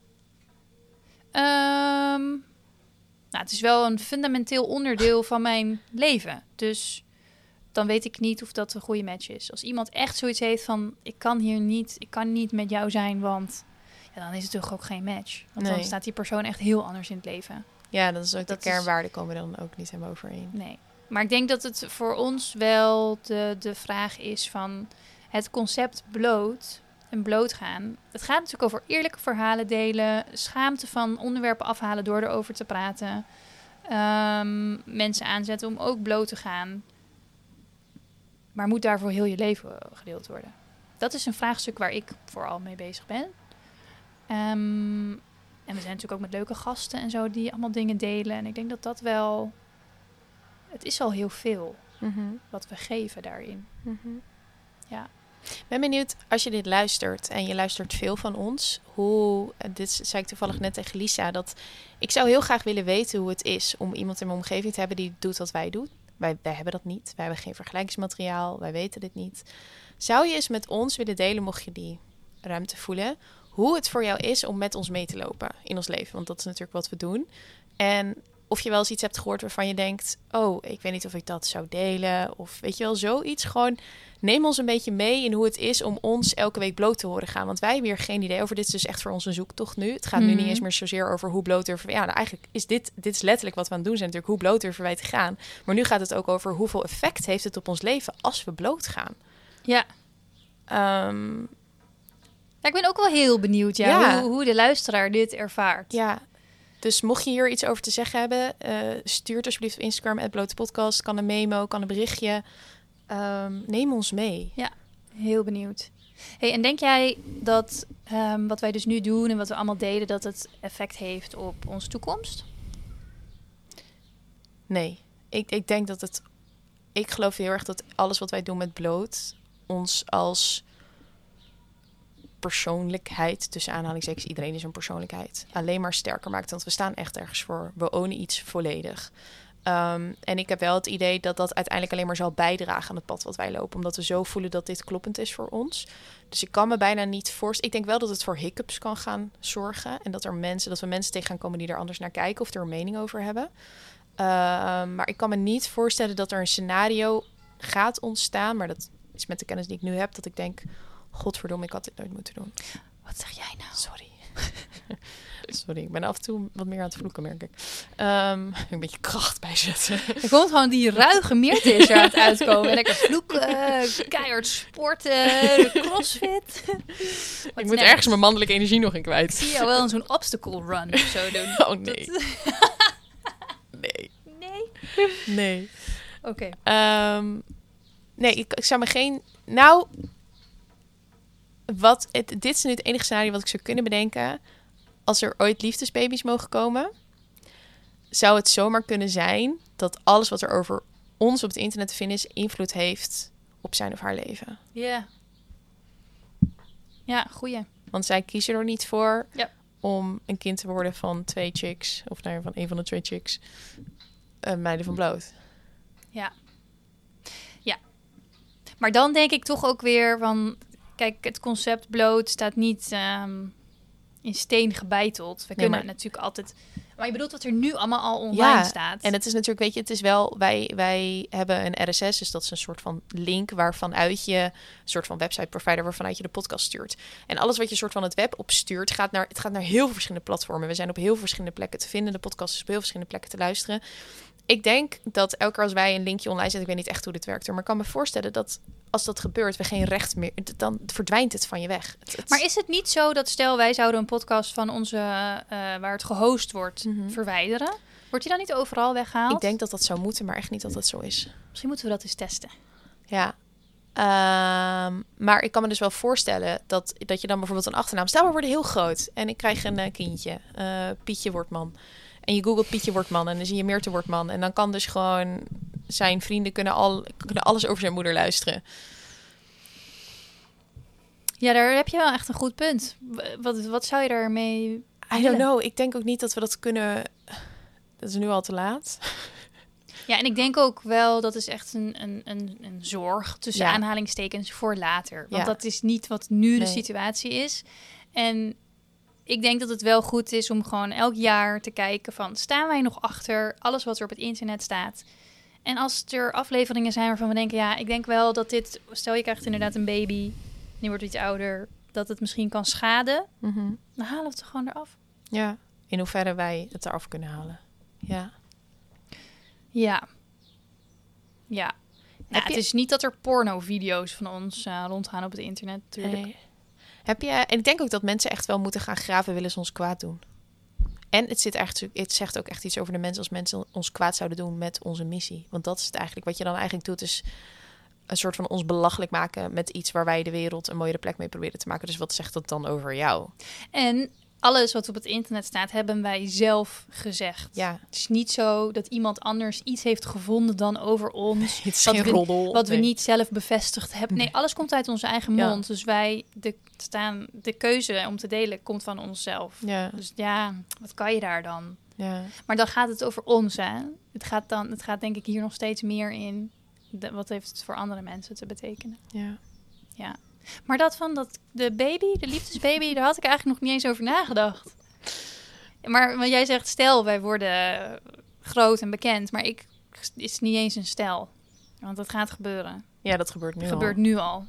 Het is wel een fundamenteel onderdeel van mijn leven. Dus dan weet ik niet of dat een goede match is. Als iemand echt zoiets heeft van... ik kan niet met jou zijn, want... Ja, dan is het toch ook geen match. Want dan staat die persoon echt heel anders in het leven. Ja, dat is ook de kernwaarden komen dan ook niet helemaal overeen. Nee, maar ik denk dat het voor ons wel de vraag is van... het concept bloot en blootgaan. Het gaat natuurlijk over eerlijke verhalen delen... schaamte van onderwerpen afhalen door erover te praten... mensen aanzetten om ook bloot te gaan... maar moet daarvoor heel je leven gedeeld worden? Dat is een vraagstuk waar ik vooral mee bezig ben. En we zijn natuurlijk ook met leuke gasten en zo... die allemaal dingen delen. En ik denk dat dat wel... het is al heel veel wat we geven daarin. Ja. Ik ben benieuwd, als je dit luistert en je luistert veel van ons... dit zei ik toevallig net tegen Lisa... dat ik zou heel graag willen weten hoe het is... om iemand in mijn omgeving te hebben die doet wat wij doen. Wij hebben dat niet. Wij hebben geen vergelijkingsmateriaal. Wij weten dit niet. Zou je eens met ons willen delen, mocht je die ruimte voelen... hoe het voor jou is om met ons mee te lopen in ons leven? Want dat is natuurlijk wat we doen. En of je wel eens iets hebt gehoord waarvan je denkt... oh, ik weet niet of ik dat zou delen. Of weet je wel, zoiets. Gewoon neem ons een beetje mee in hoe het is om ons elke week bloot te horen gaan. Want wij hebben hier geen idee over. Dit is dus echt voor ons een zoektocht nu. Het gaat nu niet eens meer zozeer over hoe bloot durven... Ja, nou, eigenlijk is dit is letterlijk wat we aan het doen zijn natuurlijk. Hoe bloot durven wij te gaan. Maar nu gaat het ook over hoeveel effect heeft het op ons leven als we bloot gaan. Ja. Ja, ik ben ook wel heel benieuwd hoe de luisteraar dit ervaart. Ja, dus mocht je hier iets over te zeggen hebben... stuur het alsjeblieft op Instagram @blotepodcast. Kan een memo, kan een berichtje. Neem ons mee. Ja, heel benieuwd. Hey, en denk jij dat wat wij dus nu doen en wat we allemaal deden... dat het effect heeft op onze toekomst? Nee, ik denk dat het... Ik geloof heel erg dat alles wat wij doen met bloot... ons als persoonlijkheid, tussen aanhalingstekens, iedereen is een persoonlijkheid, alleen maar sterker maakt. Want we staan echt ergens voor. We ownen iets volledig. En ik heb wel het idee dat dat uiteindelijk alleen maar zal bijdragen aan het pad wat wij lopen. Omdat we zo voelen dat dit kloppend is voor ons. Dus ik kan me bijna niet voorstellen. Ik denk wel dat het voor hiccups kan gaan zorgen. En dat we mensen tegen gaan komen die er anders naar kijken of er een mening over hebben. Maar ik kan me niet voorstellen dat er een scenario gaat ontstaan. Maar dat is met de kennis die ik nu heb, dat ik denk... Godverdomme, ik had dit nooit moeten doen. Wat zeg jij nou? Sorry, ik ben af en toe wat meer aan het vloeken, merk ik. Een beetje kracht bijzetten. Er komt gewoon die ruige Meerte is er aan het uitkomen. Lekker vloeken, keihard sporten, crossfit. Ik moet ergens mijn mannelijke energie nog in kwijt. Ik zie jou wel in zo'n obstacle run of zo doen. Oh, nee. Nee. Oké. Nee, ik zou me geen... dit is nu het enige scenario wat ik zou kunnen bedenken. Als er ooit liefdesbaby's mogen komen, zou het zomaar kunnen zijn dat alles wat er over ons op het internet te vinden is, invloed heeft op zijn of haar leven. Ja. Ja, goeie. Want zij kiezen er niet voor om een kind te worden van 2 chicks, of van een van de 2 chicks, meiden van bloot. Ja. Ja. Maar dan denk ik toch ook weer van... Kijk, het concept bloot staat niet in steen gebeiteld. We kunnen natuurlijk altijd... Maar je bedoelt wat er nu allemaal al online staat. En het is natuurlijk, weet je, het is wel... Wij hebben een RSS, dus dat is een soort van link waarvanuit je... een soort van website provider waarvanuit je de podcast stuurt. En alles wat je soort van het web opstuurt, gaat naar heel veel verschillende platformen. We zijn op heel veel verschillende plekken te vinden. De podcast is op heel veel verschillende plekken te luisteren. Ik denk dat elke keer als wij een linkje online zetten... ik weet niet echt hoe dit werkt, maar ik kan me voorstellen dat... als dat gebeurt, we geen recht meer... dan verdwijnt het van je weg. Maar is het niet zo dat stel wij zouden een podcast van onze... waar het gehost wordt, verwijderen? Wordt die dan niet overal weggehaald? Ik denk dat dat zou moeten, maar echt niet dat dat zo is. Misschien moeten we dat eens testen. Ja. Maar ik kan me dus wel voorstellen dat je dan bijvoorbeeld een achternaam... Stel, we worden heel groot en ik krijg een kindje. Pietje Wortman. En je googelt Pietje Wortman en dan zie je Meerte Wortman. En dan kan dus gewoon... zijn vrienden kunnen alles over zijn moeder luisteren. Ja, daar heb je wel echt een goed punt. Wat zou je daarmee... I don't know. Ik denk ook niet dat we dat kunnen... Dat is nu al te laat. Ja, en ik denk ook wel, dat is echt een zorg... tussen aanhalingstekens voor later. Want dat is niet wat nu de situatie is. En ik denk dat het wel goed is om gewoon elk jaar te kijken van... staan wij nog achter alles wat er op het internet staat... En als er afleveringen zijn waarvan we denken... ja, ik denk wel dat dit... stel je krijgt inderdaad een baby... die wordt iets ouder... dat het misschien kan schaden... dan halen we het er gewoon eraf. Ja, in hoeverre wij het eraf kunnen halen. Ja. Ja. Ja. Nou, het is niet dat er porno-video's van ons rondgaan op het internet natuurlijk. Nee. En ik denk ook dat mensen echt wel moeten gaan graven... willen ze ons kwaad doen. En het zegt ook echt iets over de mensen... als mensen ons kwaad zouden doen met onze missie. Want dat is het eigenlijk. Wat je dan eigenlijk doet is... een soort van ons belachelijk maken... met iets waar wij de wereld een mooiere plek mee proberen te maken. Dus wat zegt dat dan over jou? En alles wat op het internet staat... hebben wij zelf gezegd. Ja. Het is niet zo dat iemand anders iets heeft gevonden... dan over ons. Het is geen roddel. Wat we niet zelf bevestigd hebben. Nee, alles komt uit onze eigen mond. Dus de keuze om te delen komt van onszelf. Ja. Dus ja, wat kan je daar dan? Ja. Maar dan gaat het over ons, hè? Het gaat denk ik hier nog steeds meer in... wat heeft het voor andere mensen te betekenen? Ja. Maar de liefdesbaby... daar had ik eigenlijk nog niet eens over nagedacht. Maar jij zegt, stel, wij worden groot en bekend. Maar is niet eens een stijl. Want dat gaat gebeuren. Ja, dat gebeurt nu Het al. gebeurt nu al.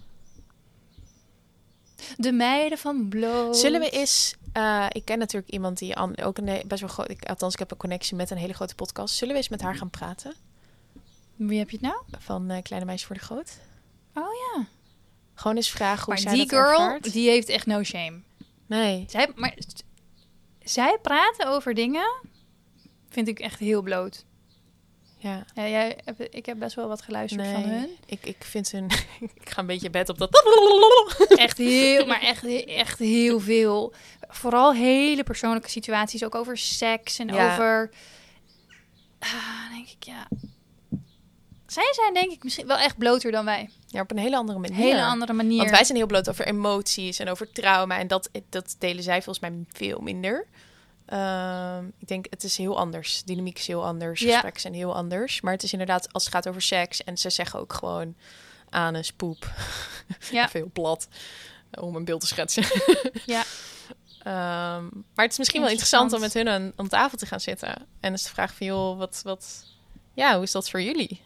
De meiden van Bloot. Zullen we eens... ik ken natuurlijk iemand die ook best wel groot... Althans, ik heb een connectie met een hele grote podcast. Zullen we eens met haar gaan praten? Wie heb je het nou? Van Kleine Meisjes voor de Groot. Oh ja. Gewoon eens vragen hoe Maar zij die dat girl, ervaart. die heeft echt no shame. Nee. Zij praten over dingen, vind ik echt heel bloot. Ja. Ja, ik heb best wel wat geluisterd van hun. Ik vind hun... ik ga een beetje bed op dat... Echt heel, maar echt heel veel. Vooral hele persoonlijke situaties, ook over seks en over... denk ik, ja... Zij zijn denk ik misschien wel echt bloter dan wij. Ja, op een hele andere manier. Hele andere manier. Want wij zijn heel bloot over emoties en over trauma. En dat delen zij volgens mij veel minder. Ik denk, het is heel anders. Dynamiek is heel anders. Gesprekken zijn heel anders. Maar het is inderdaad, als het gaat over seks... en ze zeggen ook gewoon anus, poep. Ja. Veel plat. Om een beeld te schetsen. Ja. Maar het is misschien wel interessant om met hun aan tafel te gaan zitten. En eens te vragen van, joh, wat... Ja, hoe is dat voor jullie?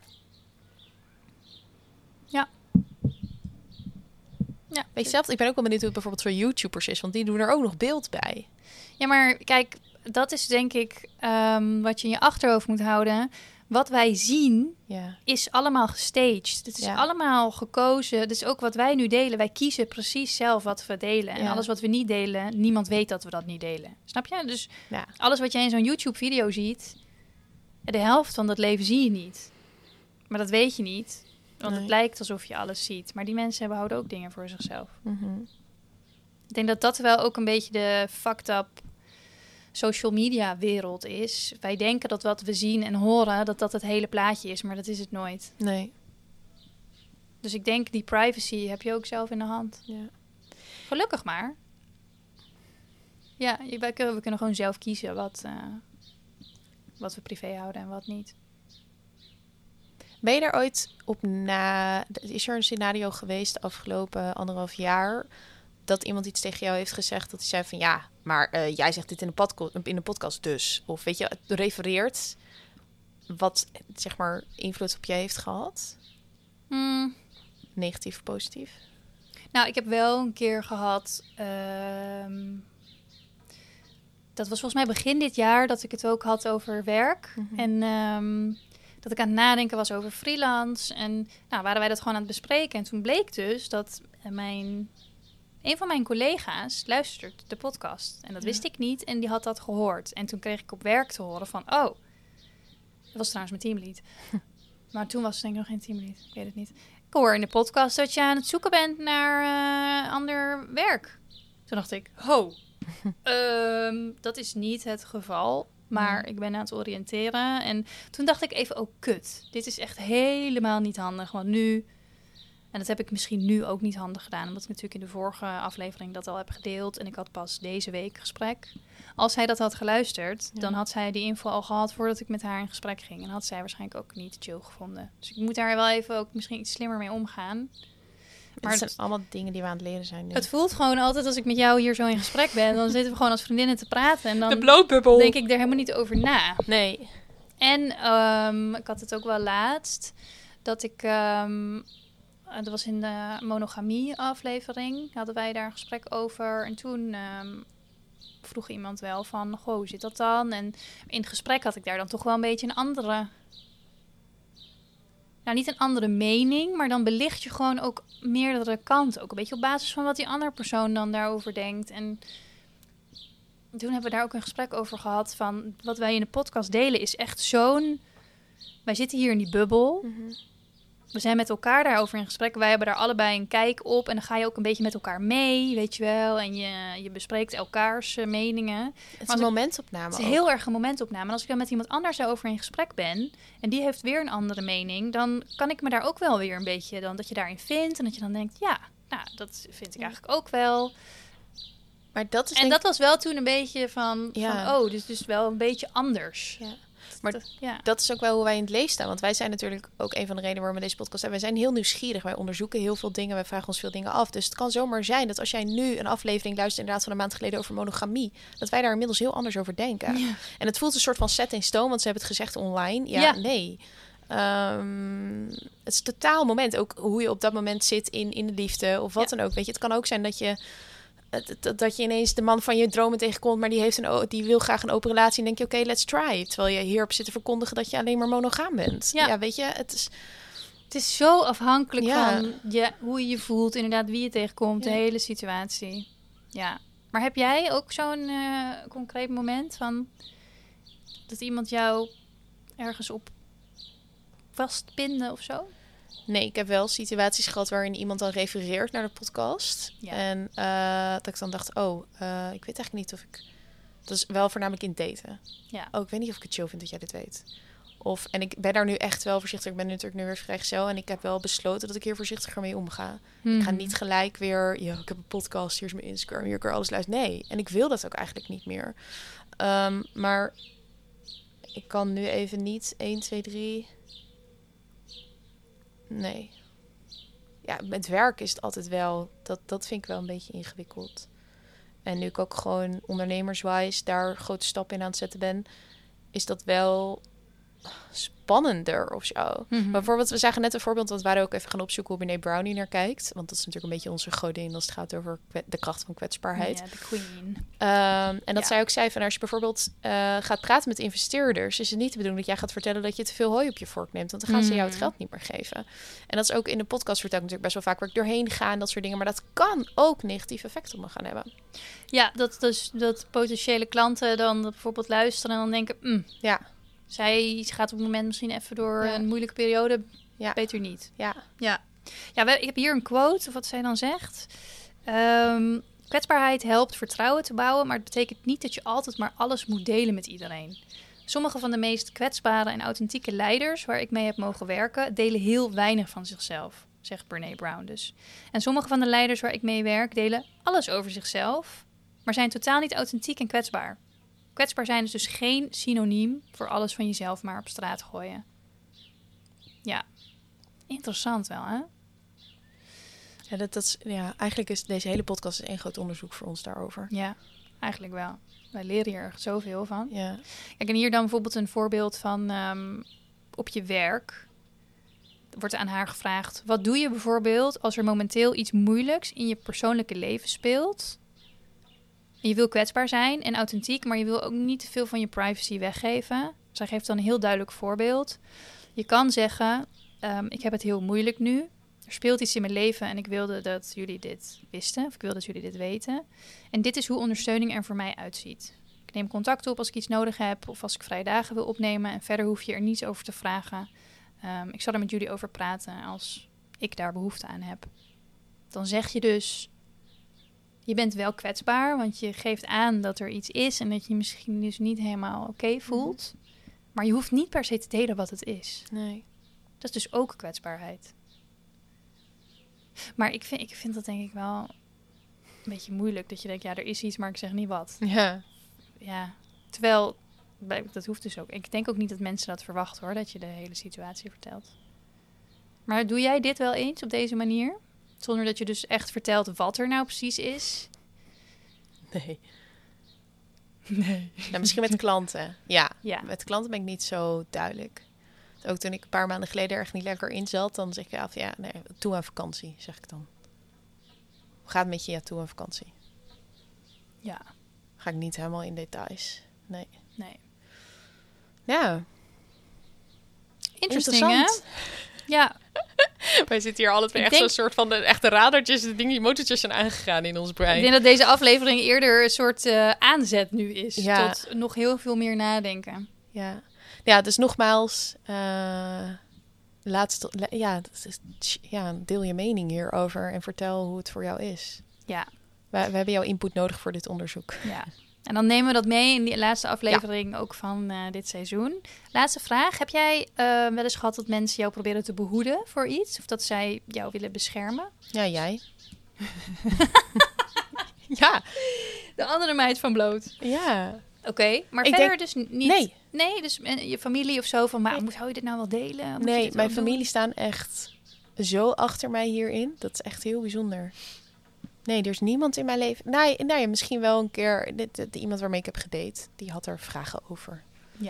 Ja. Weet je zelf, ik ben ook wel benieuwd hoe het bijvoorbeeld voor YouTubers is. Want die doen er ook nog beeld bij. Ja, maar kijk, dat is denk ik wat je in je achterhoofd moet houden. Wat wij zien is allemaal gestaged. Het is allemaal gekozen. Het is ook wat wij nu delen. Wij kiezen precies zelf wat we delen. En alles wat we niet delen, niemand weet dat we dat niet delen. Snap je? Dus alles wat jij in zo'n YouTube-video ziet, de helft van dat leven zie je niet. Maar dat weet je niet. Want het lijkt alsof je alles ziet. Maar die mensen houden ook dingen voor zichzelf. Mm-hmm. Ik denk dat dat wel ook een beetje de fucked up social media wereld is. Wij denken dat wat we zien en horen, dat het hele plaatje is. Maar dat is het nooit. Nee. Dus ik denk, die privacy heb je ook zelf in de hand. Ja. Gelukkig maar. Ja, we kunnen gewoon zelf kiezen wat we privé houden en wat niet. Ben je er ooit op na... Is er een scenario geweest de afgelopen 1,5 jaar... dat iemand iets tegen jou heeft gezegd... dat hij zei van ja, maar jij zegt dit in de podcast dus. Of weet je, het refereert... wat zeg maar invloed op jij heeft gehad? Negatief of positief? Nou, ik heb wel een keer gehad... dat was volgens mij begin dit jaar... dat ik het ook had over werk. Mm-hmm. En... dat ik aan het nadenken was over freelance. En waren wij dat gewoon aan het bespreken. En toen bleek dus dat een van mijn collega's luistert de podcast. En dat wist ik niet. En die had dat gehoord. En toen kreeg ik op werk te horen van... Oh, dat was trouwens mijn teamlead. Maar toen was het denk ik nog geen teamlead. Ik weet het niet. Ik hoor in de podcast dat je aan het zoeken bent naar ander werk. Toen dacht ik, dat is niet het geval... Maar ik ben aan het oriënteren. En toen dacht ik even, oh kut. Dit is echt helemaal niet handig. Want nu... En dat heb ik misschien nu ook niet handig gedaan. Omdat ik natuurlijk in de vorige aflevering dat al heb gedeeld. En ik had pas deze week gesprek. Als zij dat had geluisterd, dan had zij die info al gehad voordat ik met haar in gesprek ging. En had zij waarschijnlijk ook niet chill gevonden. Dus ik moet daar wel even ook misschien iets slimmer mee omgaan. Maar het zijn allemaal dingen die we aan het leren zijn nu. Het voelt gewoon altijd als ik met jou hier zo in gesprek ben. Dan zitten we gewoon als vriendinnen te praten. En dan de blootbubbel. Denk ik er helemaal niet over na. Nee. En ik had het ook wel laatst. Dat ik... dat was in de monogamie aflevering. Hadden wij daar een gesprek over. En toen vroeg iemand wel van... Goh, hoe zit dat dan? En in het gesprek had ik daar dan toch wel een beetje een andere... Nou, niet een andere mening, maar dan belicht je gewoon ook meerdere kanten. Ook een beetje op basis van wat die andere persoon dan daarover denkt. En toen hebben we daar ook een gesprek over gehad van... Wat wij in de podcast delen is echt zo'n... Wij zitten hier in die bubbel. Mm-hmm. We zijn met elkaar daarover in gesprek. Wij hebben daar allebei een kijk op. En dan ga je ook een beetje met elkaar mee, weet je wel. En je bespreekt elkaars meningen. Het is een momentopname. Het is heel erg een momentopname. En als ik dan met iemand anders daarover in gesprek ben... en die heeft weer een andere mening... dan kan ik me daar ook wel weer een beetje... dan dat je daarin vindt. En dat je dan denkt... ja, nou, dat vind ik eigenlijk ook wel. Maar dat is en dat was wel toen een beetje van... oh, dus wel een beetje anders. Ja. Maar Ja. dat is ook wel hoe wij in het leven staan. Want wij zijn natuurlijk ook een van de redenen waarom we deze podcast hebben. Wij zijn heel nieuwsgierig. Wij onderzoeken heel veel dingen. Wij vragen ons veel dingen af. Dus het kan zomaar zijn dat als jij nu een aflevering luistert, inderdaad van een maand geleden over monogamie, dat wij daar inmiddels heel anders over denken. Ja. En het voelt een soort van set in stone, want ze hebben het gezegd online. Ja. Nee. Het is een totaal moment. Ook hoe je op dat moment zit in de liefde of wat dan ook. Weet je, het kan ook zijn dat je ineens de man van je dromen tegenkomt, maar die wil graag een open relatie. En denk je, oké, let's try. Terwijl je hierop zit te verkondigen dat je alleen maar monogaam bent. Ja, weet je, het is zo afhankelijk Ja. van hoe je je voelt, inderdaad, wie je tegenkomt, de hele situatie. Ja. Maar heb jij ook zo'n concreet moment van dat iemand jou ergens op vastpinden of zo? Nee, ik heb wel situaties gehad waarin iemand dan refereert naar de podcast. Ja. En dat ik dan dacht, ik weet eigenlijk niet of ik... Dat is wel voornamelijk in daten. Ja. Ik weet niet of ik het chill vind dat jij dit weet. En ik ben daar nu echt wel voorzichtig. Ik ben natuurlijk nu weer vrijgezel. En ik heb wel besloten dat ik hier voorzichtiger mee omga. Ik ga niet gelijk weer... ik heb een podcast, hier is mijn Instagram, hier kan alles luisteren. Nee, en ik wil dat ook eigenlijk niet meer. Maar ik kan nu even niet 1, 2, 3... Nee. Ja, met werk is het altijd wel... Dat vind ik wel een beetje ingewikkeld. En nu ik ook gewoon ondernemerswijs daar grote stappen in aan het zetten ben, is dat wel spannender of zo. Maar bijvoorbeeld, we zagen net een voorbeeld, want we waren ook even gaan opzoeken hoe Brené Brown hier naar kijkt. Want dat is natuurlijk een beetje onze godin als het gaat over de kracht van kwetsbaarheid. Ja, de queen. En dat zij ook zei van, als je bijvoorbeeld gaat praten met investeerders, is het niet de bedoeling dat jij gaat vertellen dat je te veel hooi op je vork neemt, want dan gaan ze jou het geld niet meer geven. En dat is ook in de podcast vertel ik natuurlijk best wel vaak waar ik doorheen ga en dat soort dingen, maar dat kan ook negatief effect op me gaan hebben. Ja, dat potentiële klanten dan bijvoorbeeld luisteren en dan denken, ja, zij gaat op het moment misschien even door een moeilijke periode, beter niet. Ja, ik heb hier een quote, of wat zij dan zegt. Kwetsbaarheid helpt vertrouwen te bouwen, maar het betekent niet dat je altijd maar alles moet delen met iedereen. Sommige van de meest kwetsbare en authentieke leiders waar ik mee heb mogen werken, delen heel weinig van zichzelf, zegt Brené Brown dus. En sommige van de leiders waar ik mee werk, delen alles over zichzelf, maar zijn totaal niet authentiek en kwetsbaar. Kwetsbaar zijn is dus geen synoniem voor alles van jezelf maar op straat gooien. Ja, interessant wel, hè? Ja, eigenlijk is deze hele podcast één groot onderzoek voor ons daarover. Ja, eigenlijk wel. Wij leren hier zoveel van. Ja. Kijk, en hier dan bijvoorbeeld een voorbeeld van op je werk. Wordt aan haar gevraagd, wat doe je bijvoorbeeld als er momenteel iets moeilijks in je persoonlijke leven speelt? En je wil kwetsbaar zijn en authentiek, maar je wil ook niet te veel van je privacy weggeven. Zij geeft dan een heel duidelijk voorbeeld. Je kan zeggen, ik heb het heel moeilijk nu. Er speelt iets in mijn leven en ik wilde dat jullie dit wisten. Of ik wil dat jullie dit weten. En dit is hoe ondersteuning er voor mij uitziet. Ik neem contact op als ik iets nodig heb of als ik vrije dagen wil opnemen. En verder hoef je er niets over te vragen. Ik zal er met jullie over praten als ik daar behoefte aan heb. Dan zeg je dus, je bent wel kwetsbaar, want je geeft aan dat er iets is en dat je misschien dus niet helemaal oké voelt. Maar je hoeft niet per se te delen wat het is. Nee. Dat is dus ook kwetsbaarheid. Maar ik vind dat denk ik wel een beetje moeilijk. Dat je denkt, ja, er is iets, maar ik zeg niet wat. Ja. Terwijl, dat hoeft dus ook. Ik denk ook niet dat mensen dat verwachten, hoor. Dat je de hele situatie vertelt. Maar doe jij dit wel eens op deze manier? Zonder dat je dus echt vertelt wat er nou precies is? Nee. Nou, misschien met klanten. Ja, met klanten ben ik niet zo duidelijk. Ook toen ik een paar maanden geleden erg niet lekker in zat, dan zeg ik toe aan vakantie, zeg ik dan. Hoe gaat het met je? Ja, toe aan vakantie. Ja. Ga ik niet helemaal in details. Nee. Ja. Interessant. Hè? Ja. Wij zitten hier alle twee echt zo'n soort van de echte radertjes, de dingen, die motortjes zijn aangegaan in ons brein. Ik denk dat deze aflevering eerder een soort aanzet nu is. Tot nog heel veel meer nadenken. Ja, dus nogmaals, deel je mening hierover en vertel hoe het voor jou is. Ja. We hebben jouw input nodig voor dit onderzoek. Ja. En dan nemen we dat mee in die laatste aflevering ook van dit seizoen. Laatste vraag. Heb jij wel eens gehad dat mensen jou proberen te behoeden voor iets? Of dat zij jou willen beschermen? Ja, jij. Ja. De andere meid van Bloot. Ja. Oké, maar Ik verder dus niet... Nee. Nee, dus je familie of zo van... Maar zou je dit nou wel delen? Moet je Nee, dit mijn wel familie doen? staan echt zo achter mij hierin. Dat is echt heel bijzonder. Nee, er is niemand in mijn leven... Nee, misschien wel een keer... Iemand waarmee ik heb gedate, die had er vragen over. Ja.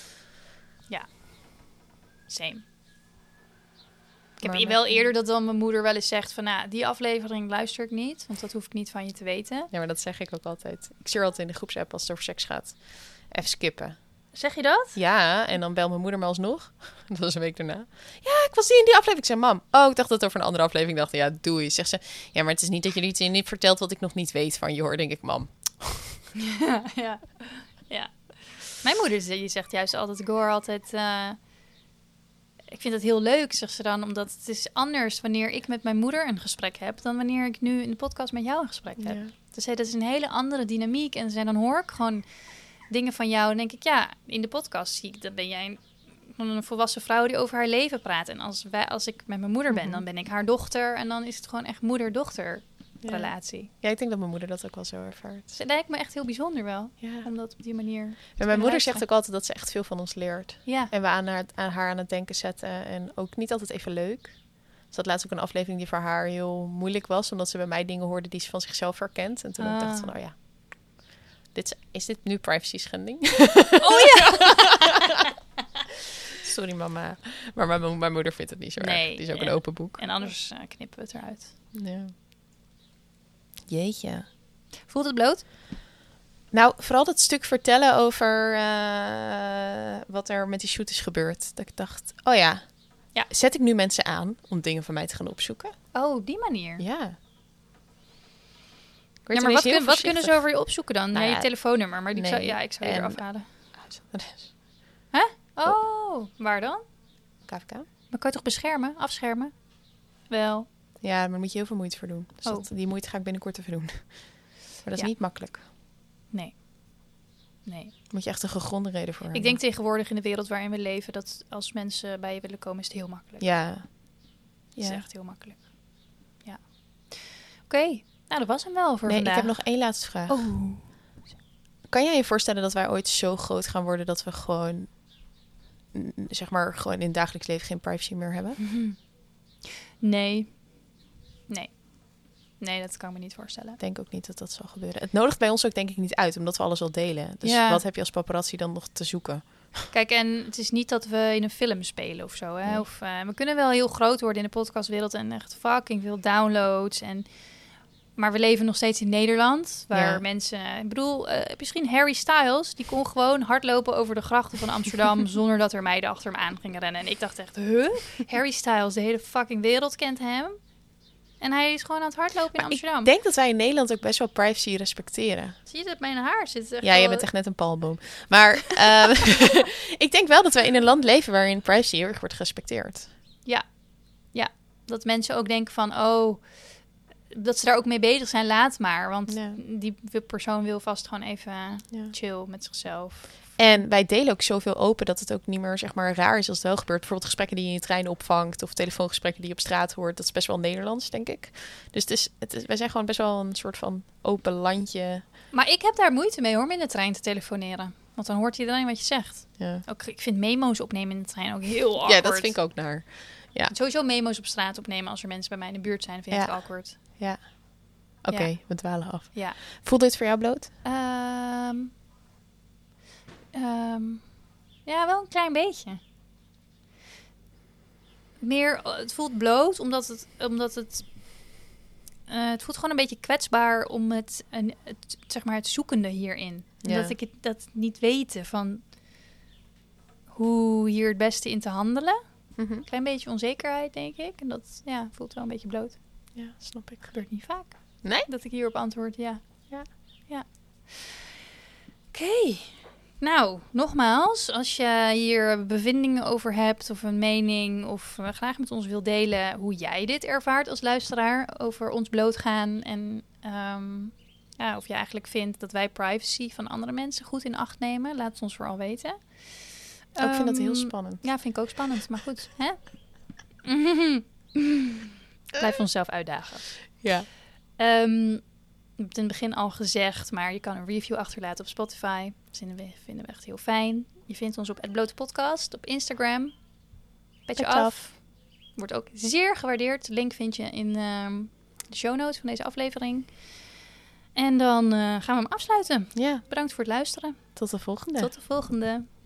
Same. Ik heb Maar wel met- eerder dat dan mijn moeder wel eens zegt van... Nou, die aflevering luister ik niet. Want dat hoef ik niet van je te weten. Ja, maar dat zeg ik ook altijd. Ik stuur altijd in de groepsapp als het over seks gaat. Even skippen. Zeg je dat? Ja, en dan belt mijn moeder me alsnog. Dat was een week daarna. Ja, ik was die in die aflevering. Ik zei, mam, ik dacht dat het over een andere aflevering. Ik dacht, ja, doei. Zegt ze, ja, maar het is niet dat je iets in niet vertelt wat ik nog niet weet van je hoor. Denk ik, mam. Ja. Mijn moeder die zegt juist altijd... Ik hoor altijd... ik vind het heel leuk, zegt ze dan. Omdat het is anders wanneer ik met mijn moeder een gesprek heb... dan wanneer ik nu in de podcast met jou een gesprek heb. Ja. Dus dat is een hele andere dynamiek. En dan hoor ik gewoon dingen van jou. En denk ik, ja, in de podcast zie ik... dan ben jij een volwassen vrouw die over haar leven praat. En als ik met mijn moeder ben, dan ben ik haar dochter. En dan is het gewoon echt moeder-dochter relatie. Ja, ik denk dat mijn moeder dat ook wel zo ervaart. Dus dat lijkt me echt heel bijzonder wel. Ja. Om dat op die manier te En mijn kunnen moeder zegt luisteren. ook altijd dat ze echt veel van ons leert. Ja. En we aan haar aan het denken zetten. En ook niet altijd even leuk. Ze had laatst ook een aflevering die voor haar heel moeilijk was. Omdat ze bij mij dingen hoorde die ze van zichzelf herkent. En toen ik dacht van, oh ja. Is dit nu privacy schending? Oh ja! Sorry mama. Maar mijn moeder vindt het niet zo Nee, erg. Die is ook ja. een open boek. En anders knippen we het eruit. Ja. Jeetje. Voelt het bloot? Nou, vooral dat stuk vertellen over wat er met die shoot is gebeurd. Dat ik dacht, oh ja. Zet ik nu mensen aan om dingen van mij te gaan opzoeken? Oh, op die manier. Ja. Ja, maar wat kunnen ze over je opzoeken dan? Nou Nee, ja, je telefoonnummer, maar ik zou je en- eraf halen. Huisadres. Oh, waar dan? KVK? Maar kan je toch beschermen? Afschermen? Wel. Ja, maar daar moet je heel veel moeite voor doen. Dus Oh. die moeite ga ik binnenkort even doen. Maar dat is Ja. niet makkelijk. Nee. Daar moet je echt een gegronde reden voor Ik hebben. denk tegenwoordig in de wereld waarin we leven... dat als mensen bij je willen komen, is het heel makkelijk. Ja. Het is echt heel makkelijk. Ja. Oké. Nou, dat was hem wel voor Nee, vandaag. ik heb nog één laatste vraag. Oh. Kan jij je voorstellen dat wij ooit zo groot gaan worden dat we gewoon, zeg maar, gewoon in het dagelijks leven geen privacy meer hebben? Nee. Nee, dat kan ik me niet voorstellen. Ik denk ook niet dat dat zal gebeuren. Het nodigt bij ons ook denk ik niet uit, omdat we alles al delen. Dus Ja. wat heb je als paparazzi dan nog te zoeken? Kijk, en het is niet dat we in een film spelen of zo. Hè? Nee. Of, we kunnen wel heel groot worden in de podcastwereld en echt fucking veel downloads. Maar we leven nog steeds in Nederland, waar Ja. mensen... Ik bedoel, heb je misschien Harry Styles? Die kon gewoon hardlopen over de grachten van Amsterdam zonder dat er meiden achter hem aan gingen rennen. En ik dacht echt, Harry Styles, de hele fucking wereld kent hem. En hij is gewoon aan het hardlopen in Maar Amsterdam. ik denk dat wij in Nederland ook best wel privacy respecteren. Zie je dat mijn haar zit? Echt Ja, je wel- bent echt net een palmboom. Maar ik denk wel dat wij in een land leven waarin privacy heel erg wordt gerespecteerd. Dat mensen ook denken van, oh, dat ze daar ook mee bezig zijn, laat maar. Want Ja. die persoon wil vast gewoon even Ja. chill met zichzelf. En wij delen ook zoveel open dat het ook niet meer zeg maar raar is als het wel gebeurt. Bijvoorbeeld gesprekken die je in de trein opvangt of telefoongesprekken die je op straat hoort. Dat is best wel Nederlands, denk ik. Dus wij zijn gewoon best wel een soort van open landje. Maar ik heb daar moeite mee hoor, om in de trein te telefoneren. Want dan hoort iedereen wat je zegt. Ja, Ook, ik vind memo's opnemen in de trein ook heel awkward. ja dat vind ik ook naar. Sowieso memo's op straat opnemen als er mensen bij mij in de buurt zijn, vind ik Ja. awkward. Oké, Ja. we dwalen af. Ja. Voelt dit voor jou bloot? Ja, wel een klein beetje. Meer, het voelt bloot, omdat het voelt gewoon een beetje kwetsbaar om zeg maar het zoekende hierin. Ja. Dat ik dat niet weten van hoe hier het beste in te handelen. Een klein beetje onzekerheid, denk ik. En dat voelt wel een beetje bloot. Ja, snap ik. Gebeurt niet vaak. Nee? Dat ik hierop antwoord, ja. Ja. Oké. Nou, nogmaals, als je hier bevindingen over hebt of een mening of graag met ons wil delen hoe jij dit ervaart als luisteraar over ons blootgaan en of je eigenlijk vindt dat wij privacy van andere mensen goed in acht nemen, laat het ons vooral weten. Ik vind dat heel spannend. Ja, vind ik ook spannend, maar goed. Hè? Blijf onszelf uitdagen. Ja. heb het in het begin al gezegd, maar je kan een review achterlaten op Spotify. Dat vinden we echt heel fijn. Je vindt ons op @blotepodcast op Instagram. Petje af. Wordt ook zeer gewaardeerd. De link vind je in de show notes van deze aflevering. En dan gaan we hem afsluiten. Ja, Bedankt voor het luisteren. tot de volgende. Tot de volgende.